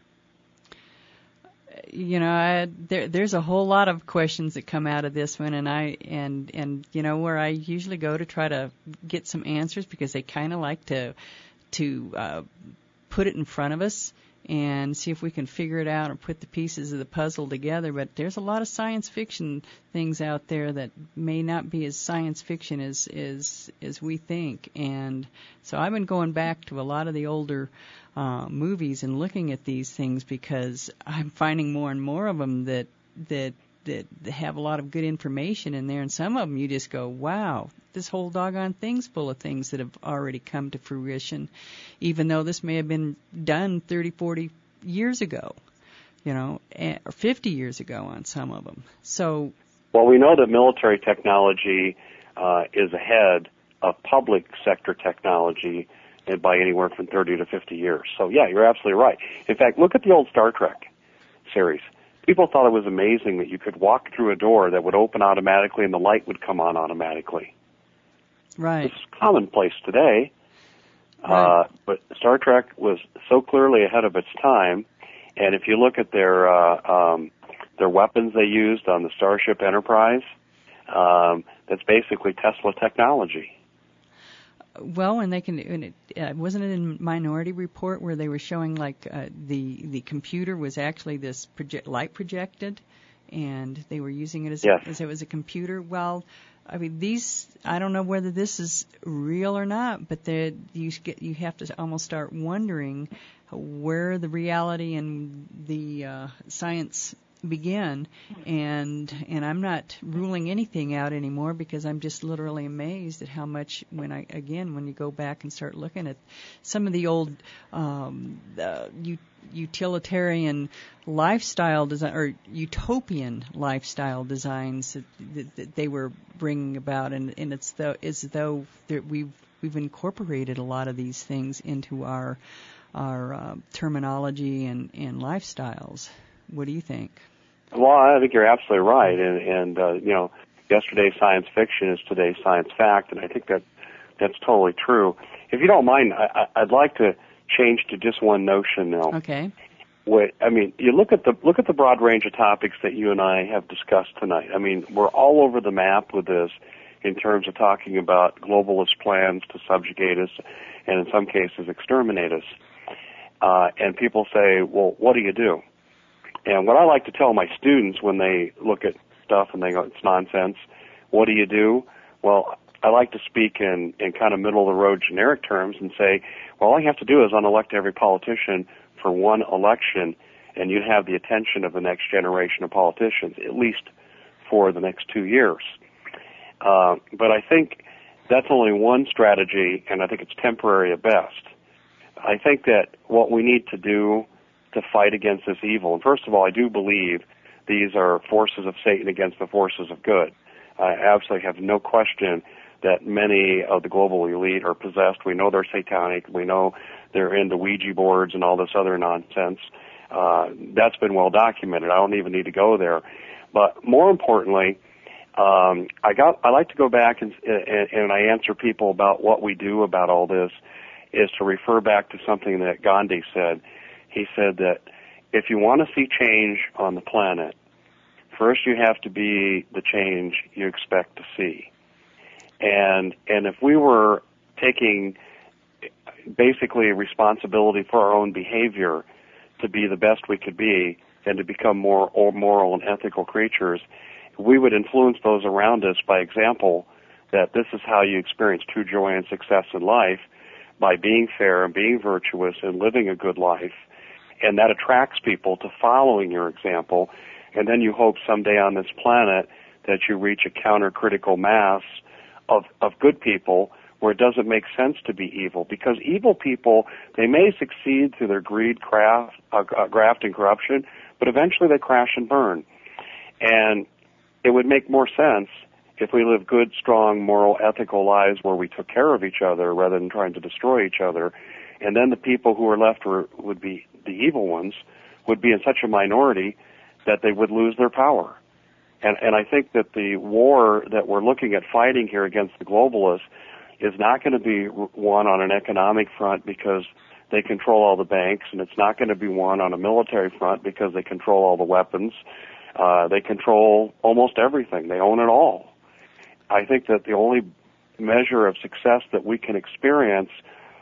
Speaker 2: There's a whole lot of questions that come out of this one, and where I usually go to try to get some answers, because they kind of like to put it in front of us and see if we can figure it out or put the pieces of the puzzle together. But there's a lot of science fiction things out there that may not be as science fiction as we think. And so I've been going back to a lot of the older movies and looking at these things, because I'm finding more and more of them that have a lot of good information in there. And some of them you just go, wow, this whole doggone thing's full of things that have already come to fruition, even though this may have been done 30, 40 years ago.
Speaker 1: or 50 years ago on some of them. So,
Speaker 2: well, we know that military technology is ahead of public sector technology by anywhere from 30 to 50 years. So, yeah, you're absolutely right. In fact, look at the old Star Trek series. People thought it was amazing that you could walk through a door that would open automatically and the light would come on automatically.
Speaker 1: Right.
Speaker 2: It's commonplace today.
Speaker 1: Right.
Speaker 2: But Star Trek was so clearly ahead of its time. And if you look at their weapons they used on the Starship Enterprise, that's basically Tesla technology.
Speaker 1: Well, and wasn't it in Minority Report where they were showing like the computer was actually this light projected, and they were using it as it was a computer. Well, I mean, I don't know whether this is real or not, but you have to almost start wondering where the reality and the science begin, and I'm not ruling anything out anymore because I'm just literally amazed at how much when you go back and start looking at some of the old utilitarian lifestyle design or utopian lifestyle designs that they were bringing about, and it's as though we've incorporated a lot of these things into our terminology and lifestyles. What do you think?
Speaker 2: Well, I think you're absolutely right, and yesterday's science fiction is today's science fact, and I think that's totally true. If you don't mind, I'd like to change to just one notion now.
Speaker 1: Okay.
Speaker 2: I mean, you look at the broad range of topics that you and I have discussed tonight. I mean, we're all over the map with this in terms of talking about globalist plans to subjugate us and in some cases exterminate us. And people say, well, what do you do? And what I like to tell my students when they look at stuff and they go, it's nonsense, what do you do? Well, I like to speak in kind of middle-of-the-road generic terms and say, well, all you have to do is unelect every politician for one election, and you'd have the attention of the next generation of politicians, at least for the next 2 years. But I think that's only one strategy, and I think it's temporary at best. I think that what we need to do to fight against this evil, and first of all, I do believe these are forces of Satan against the forces of good. I absolutely have no question that many of the global elite are possessed. We know they're satanic. We know they're into Ouija boards and all this other nonsense. That's been well documented. I don't even need to go there. But more importantly, I like to go back and I answer people about what we do about all this is to refer back to something that Gandhi said. He said that if you want to see change on the planet, first you have to be the change you expect to see. And if we were taking basically responsibility for our own behavior to be the best we could be and to become more moral and ethical creatures, we would influence those around us by example that this is how you experience true joy and success in life, by being fair and being virtuous and living a good life. And that attracts people to following your example. And then you hope someday on this planet that you reach a counter-critical mass of good people where it doesn't make sense to be evil. Because evil people, they may succeed through their greed, graft, and corruption, but eventually they crash and burn. And it would make more sense if we lived good, strong, moral, ethical lives where we took care of each other rather than trying to destroy each other. And then the people who are left would be the evil ones, would be in such a minority that they would lose their power. And I think that the war that we're looking at fighting here against the globalists is not going to be won on an economic front because they control all the banks, and it's not going to be won on a military front because they control all the weapons. They control almost everything. They own it all. I think that the only measure of success that we can experience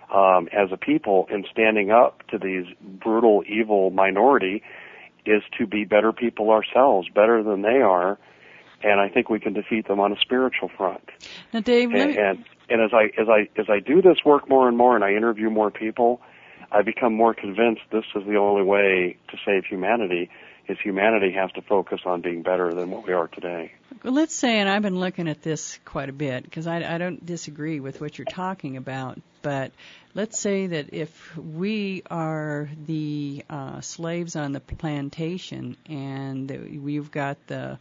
Speaker 2: as a people in standing up to these brutal, evil minority is to be better people ourselves, better than they are, and I think we can defeat them on a spiritual front.
Speaker 1: Now, Dave,
Speaker 2: and as I do this work more and more, and I interview more people, I become more convinced this is the only way to save humanity. Is humanity has to focus on being better than what we are today.
Speaker 1: Well, let's say, and I've been looking at this quite a bit because I don't disagree with what you're talking about, but let's say that if we are the slaves on the plantation and you've got the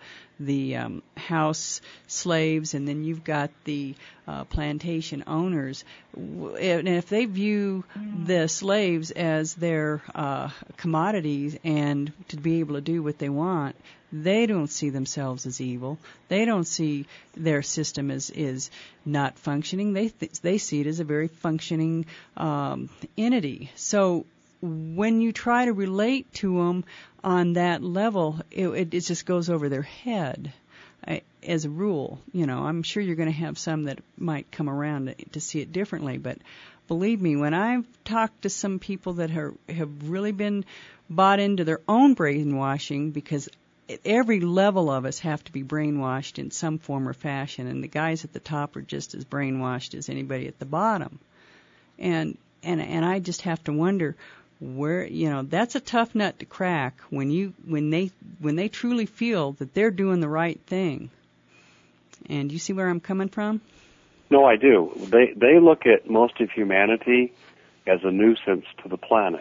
Speaker 1: house slaves and then you've got the plantation owners, and if they view the slaves as their commodities and to be able to do what they want, they don't see themselves as evil. They don't see their system as not functioning. They see it as a very functioning entity. So when you try to relate to them on that level, it just goes over their head. As a rule, I'm sure you're going to have some that might come around to see it differently. But believe me, when I've talked to some people that have really been bought into their own brainwashing, because every level of us have to be brainwashed in some form or fashion, and the guys at the top are just as brainwashed as anybody at the bottom. And I just have to wonder where, that's a tough nut to crack when they truly feel that they're doing the right thing. And you see where I'm coming from?
Speaker 2: No, I do. They look at most of humanity as a nuisance to the planet.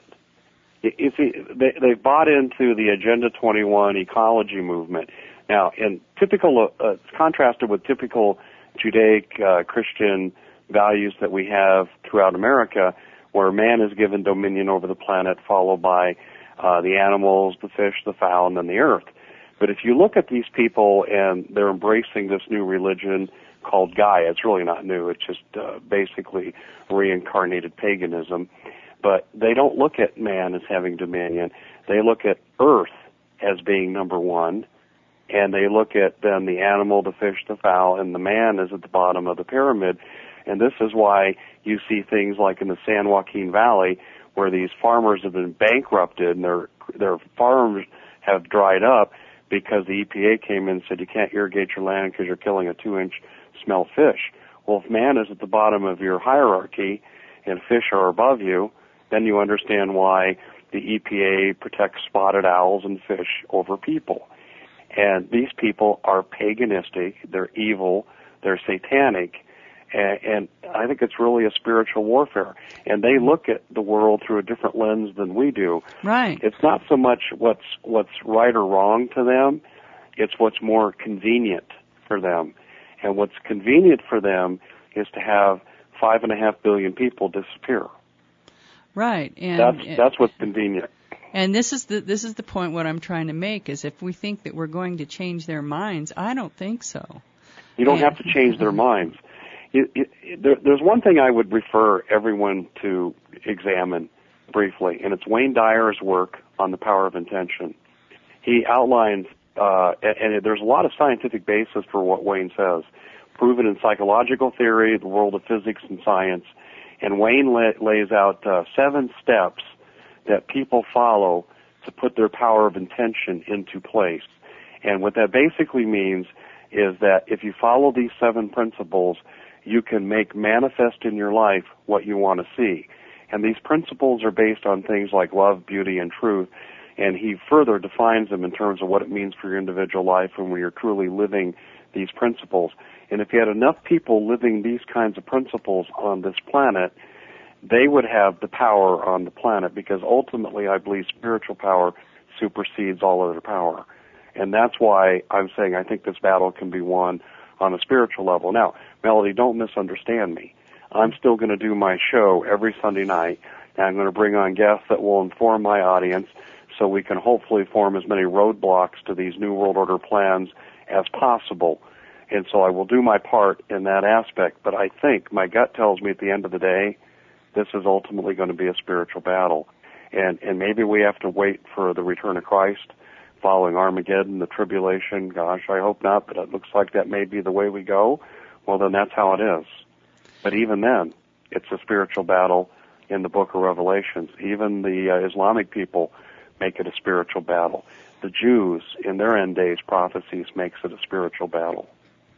Speaker 2: They bought into the Agenda 21 ecology movement. Now, in typical, contrasted with typical Judaic Christian values that we have throughout America, where man is given dominion over the planet, followed by the animals, the fish, the fowl, and then the earth. But if you look at these people and they're embracing this new religion called Gaia, it's really not new. It's just basically reincarnated paganism. But they don't look at man as having dominion. They look at earth as being number one, and they look at then the animal, the fish, the fowl, and the man is at the bottom of the pyramid. And this is why you see things like in the San Joaquin Valley, where these farmers have been bankrupted and their farms have dried up because the EPA came in and said you can't irrigate your land because you're killing a 2-inch smelt fish. Well, if man is at the bottom of your hierarchy and fish are above you, then you understand why the EPA protects spotted owls and fish over people. And these people are paganistic, they're evil, they're satanic, and I think it's really a spiritual warfare. And they look at the world through a different lens than we do.
Speaker 1: Right.
Speaker 2: It's not so much what's right or wrong to them, it's what's more convenient for them. And what's convenient for them is to have 5.5 billion people disappear.
Speaker 1: Right, and
Speaker 2: that's what's convenient.
Speaker 1: And this is the point. What I'm trying to make is, if we think that we're going to change their minds, I don't think so.
Speaker 2: You don't have to change their minds. There's one thing I would refer everyone to examine briefly, and it's Wayne Dyer's work on the power of intention. He outlines, and there's a lot of scientific basis for what Wayne says, proven in psychological theory, the world of physics and science. And Wayne lays out 7 steps that people follow to put their power of intention into place. And what that basically means is that if you follow these 7 principles, you can make manifest in your life what you want to see. And these principles are based on things like love, beauty, and truth. And he further defines them in terms of what it means for your individual life and when you're truly living these principles. And if you had enough people living these kinds of principles on this planet, they would have the power on the planet, because ultimately I believe spiritual power supersedes all other power. And that's why I'm saying I think this battle can be won on a spiritual level. Now, Melody, don't misunderstand me. I'm still going to do my show every Sunday night, and I'm going to bring on guests that will inform my audience so we can hopefully form as many roadblocks to these New World Order plans as possible. And so I will do my part in that aspect, but I think my gut tells me at the end of the day, this is ultimately going to be a spiritual battle. And maybe we have to wait for the return of Christ following Armageddon, the tribulation. Gosh, I hope not, but it looks like that may be the way we go. Well, then that's how it is. But even then, it's a spiritual battle in the book of Revelations. Even the Islamic people make it a spiritual battle. The Jews, in their end days prophecies, makes it a spiritual battle.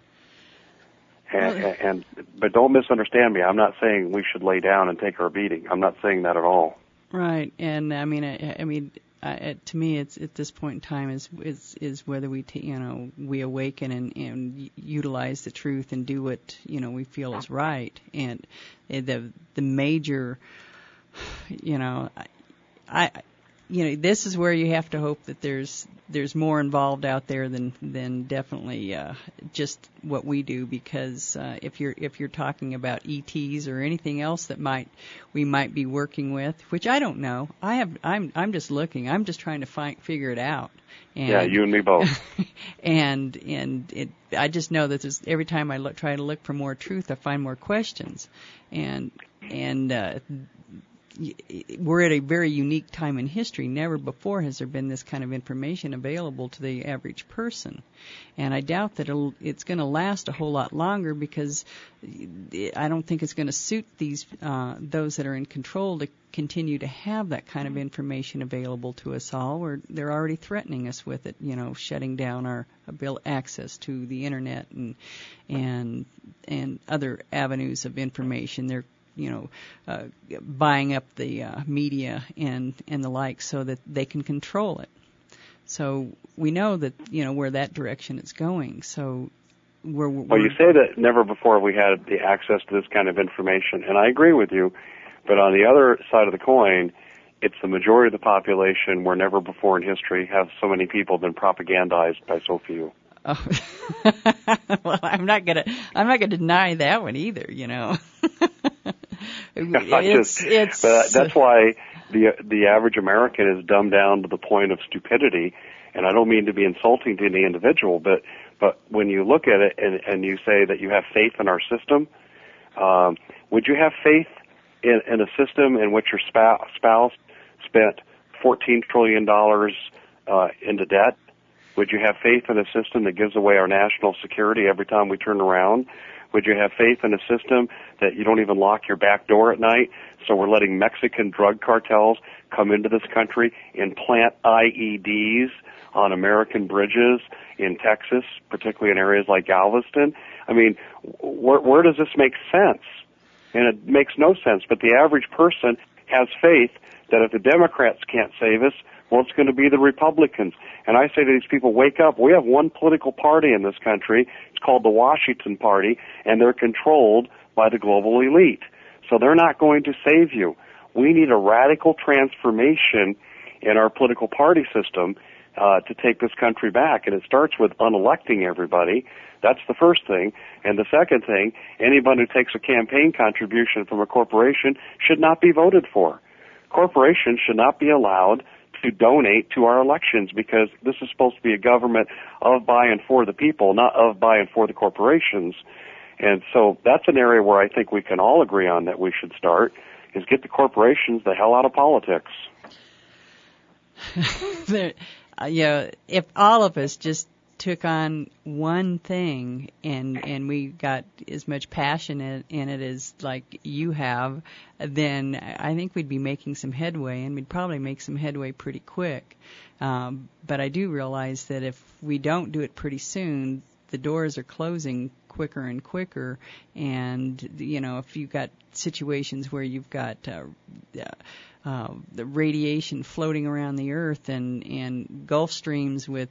Speaker 2: But don't misunderstand me. I'm not saying we should lay down and take our beating. I'm not saying that at all.
Speaker 1: Right, and I mean, to me, it's at this point in time is whether we awaken and utilize the truth and do what we feel is right. And the major, this is where you have to hope that there's more involved out there than definitely just what we do, because if you're talking about ETs or anything else that we might be working with, which I don't know. I'm just looking. I'm just trying to figure it out. And,
Speaker 2: yeah, you and me both.
Speaker 1: I just know that every time I try to look for more truth, I find more questions, and we're at a very unique time in history. Never before has there been this kind of information available to the average person. And I doubt that it's going to last a whole lot longer, because I don't think it's going to suit those that are in control to continue to have that kind of information available to us all, or they're already threatening us with it, shutting down our access to the internet and other avenues of information. They're buying up the media and the like so that they can control it. So we know that, where that direction is going. So well,
Speaker 2: you say that never before have we had the access to this kind of information, and I agree with you. But on the other side of the coin, it's the majority of the population where never before in history have so many people been propagandized by so few.
Speaker 1: Oh. Well, I'm not gonna deny that one either.
Speaker 2: That's why the average American is dumbed down to the point of stupidity, and I don't mean to be insulting to any individual, but when you look at it and you say that you have faith in our system, would you have faith in a system in which your spouse spent $14 trillion into debt? Would you have faith in a system that gives away our national security every time we turn around? Would you have faith in a system that you don't even lock your back door at night? So we're letting Mexican drug cartels come into this country and plant IEDs on American bridges in Texas, particularly in areas like Galveston. I mean, where does this make sense? And it makes no sense. But the average person has faith that if the Democrats can't save us, well, it's going to be the Republicans. And I say to these people, wake up. We have one political party in this country. It's called the Washington Party, and they're controlled by the global elite. So they're not going to save you. We need a radical transformation in our political party system to take this country back. And it starts with unelecting everybody. That's the first thing. And the second thing, anybody who takes a campaign contribution from a corporation should not be voted for. Corporations should not be allowed to donate to our elections, because this is supposed to be a government of, by, and for the people, not of, by, and for the corporations. And so that's an area where I think we can all agree on that we should start, is get the corporations the hell out of politics.
Speaker 1: If all of us just took on one thing and we got as much passion in it as like you have, then I think we'd be making some headway, and we'd probably make some headway pretty quick. But I do realize that if we don't do it pretty soon, the doors are closing quicker and quicker. And, if you've got situations where you've got the radiation floating around the earth and Gulf Streams with,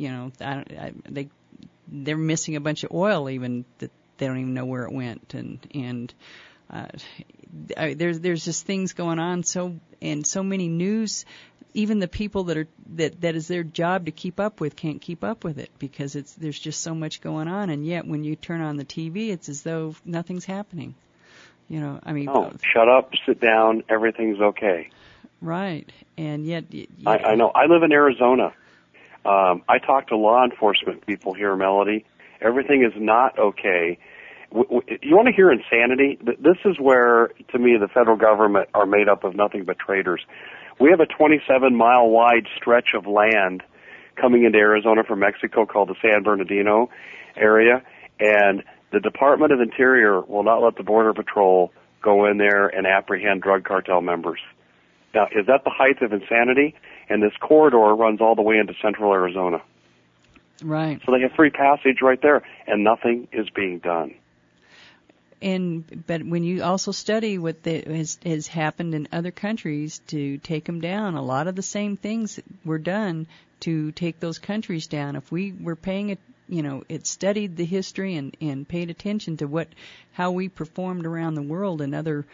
Speaker 1: they're missing a bunch of oil even that they don't even know where it went. And there's just things going on. So many news, even the people that is their job to keep up with can't keep up with it, because there's just so much going on. And yet when you turn on the TV, it's as though nothing's happening.
Speaker 2: No, shut up, sit down, everything's okay.
Speaker 1: Right. And yet
Speaker 2: I know. I live in Arizona. I talk to law enforcement people here, Melody. Everything is not okay. You want to hear insanity? This is where, to me, the federal government are made up of nothing but traitors. We have a 27-mile wide stretch of land coming into Arizona from Mexico called the San Bernardino area, and the Department of Interior will not let the Border Patrol go in there and apprehend drug cartel members. Now, is that the height of insanity? And this corridor runs all the way into central Arizona.
Speaker 1: Right.
Speaker 2: So they have free passage right there, and nothing is being done.
Speaker 1: But when you also study what has happened in other countries to take them down, a lot of the same things were done to take those countries down. If we were paying it, it studied the history and paid attention to how we performed around the world in other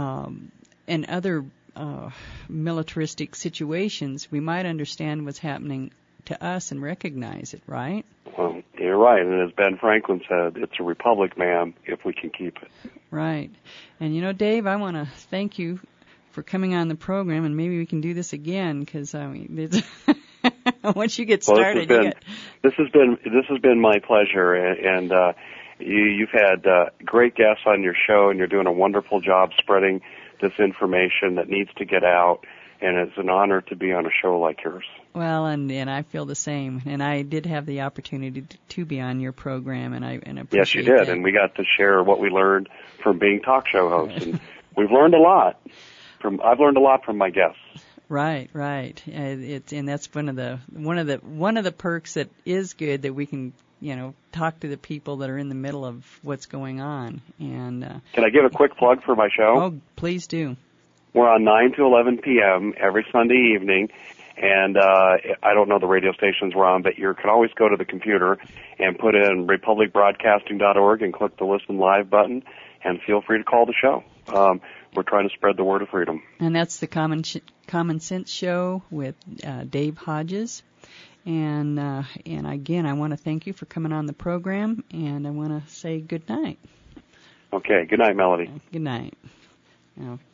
Speaker 1: militaristic situations, we might understand what's happening to us and recognize it, right?
Speaker 2: Well, you're right. And as Ben Franklin said, it's a republic, ma'am, if we can keep it.
Speaker 1: Right. And, Dave, I want to thank you for coming on the program, and maybe we can do this again, because, once you get started,
Speaker 2: this has been my pleasure, and you've had great guests on your show, and you're doing a wonderful job spreading this information that needs to get out, and it's an honor to be on a show like yours.
Speaker 1: Well, and I feel the same, and I did have the opportunity to be on your program, and I appreciate
Speaker 2: Yes, you did,
Speaker 1: that.
Speaker 2: And we got to share what we learned from being talk show hosts, and we've learned a lot. I've learned a lot from my guests.
Speaker 1: Right. And that's one of the perks that is good, that we can talk to the people that are in the middle of what's going on. And
Speaker 2: can I give a quick plug for my show?
Speaker 1: Oh, please do.
Speaker 2: We're on 9 to 11 p.m. every Sunday evening, and I don't know the radio stations we're on, but you can always go to the computer and put in republicbroadcasting.org and click the Listen Live button, and feel free to call the show. We're trying to spread the word of freedom.
Speaker 1: And that's the Common Sense Show with Dave Hodges. And again, I want to thank you for coming on the program, and I want to say good night.
Speaker 2: Okay, good night, Melody.
Speaker 1: Good night. Now,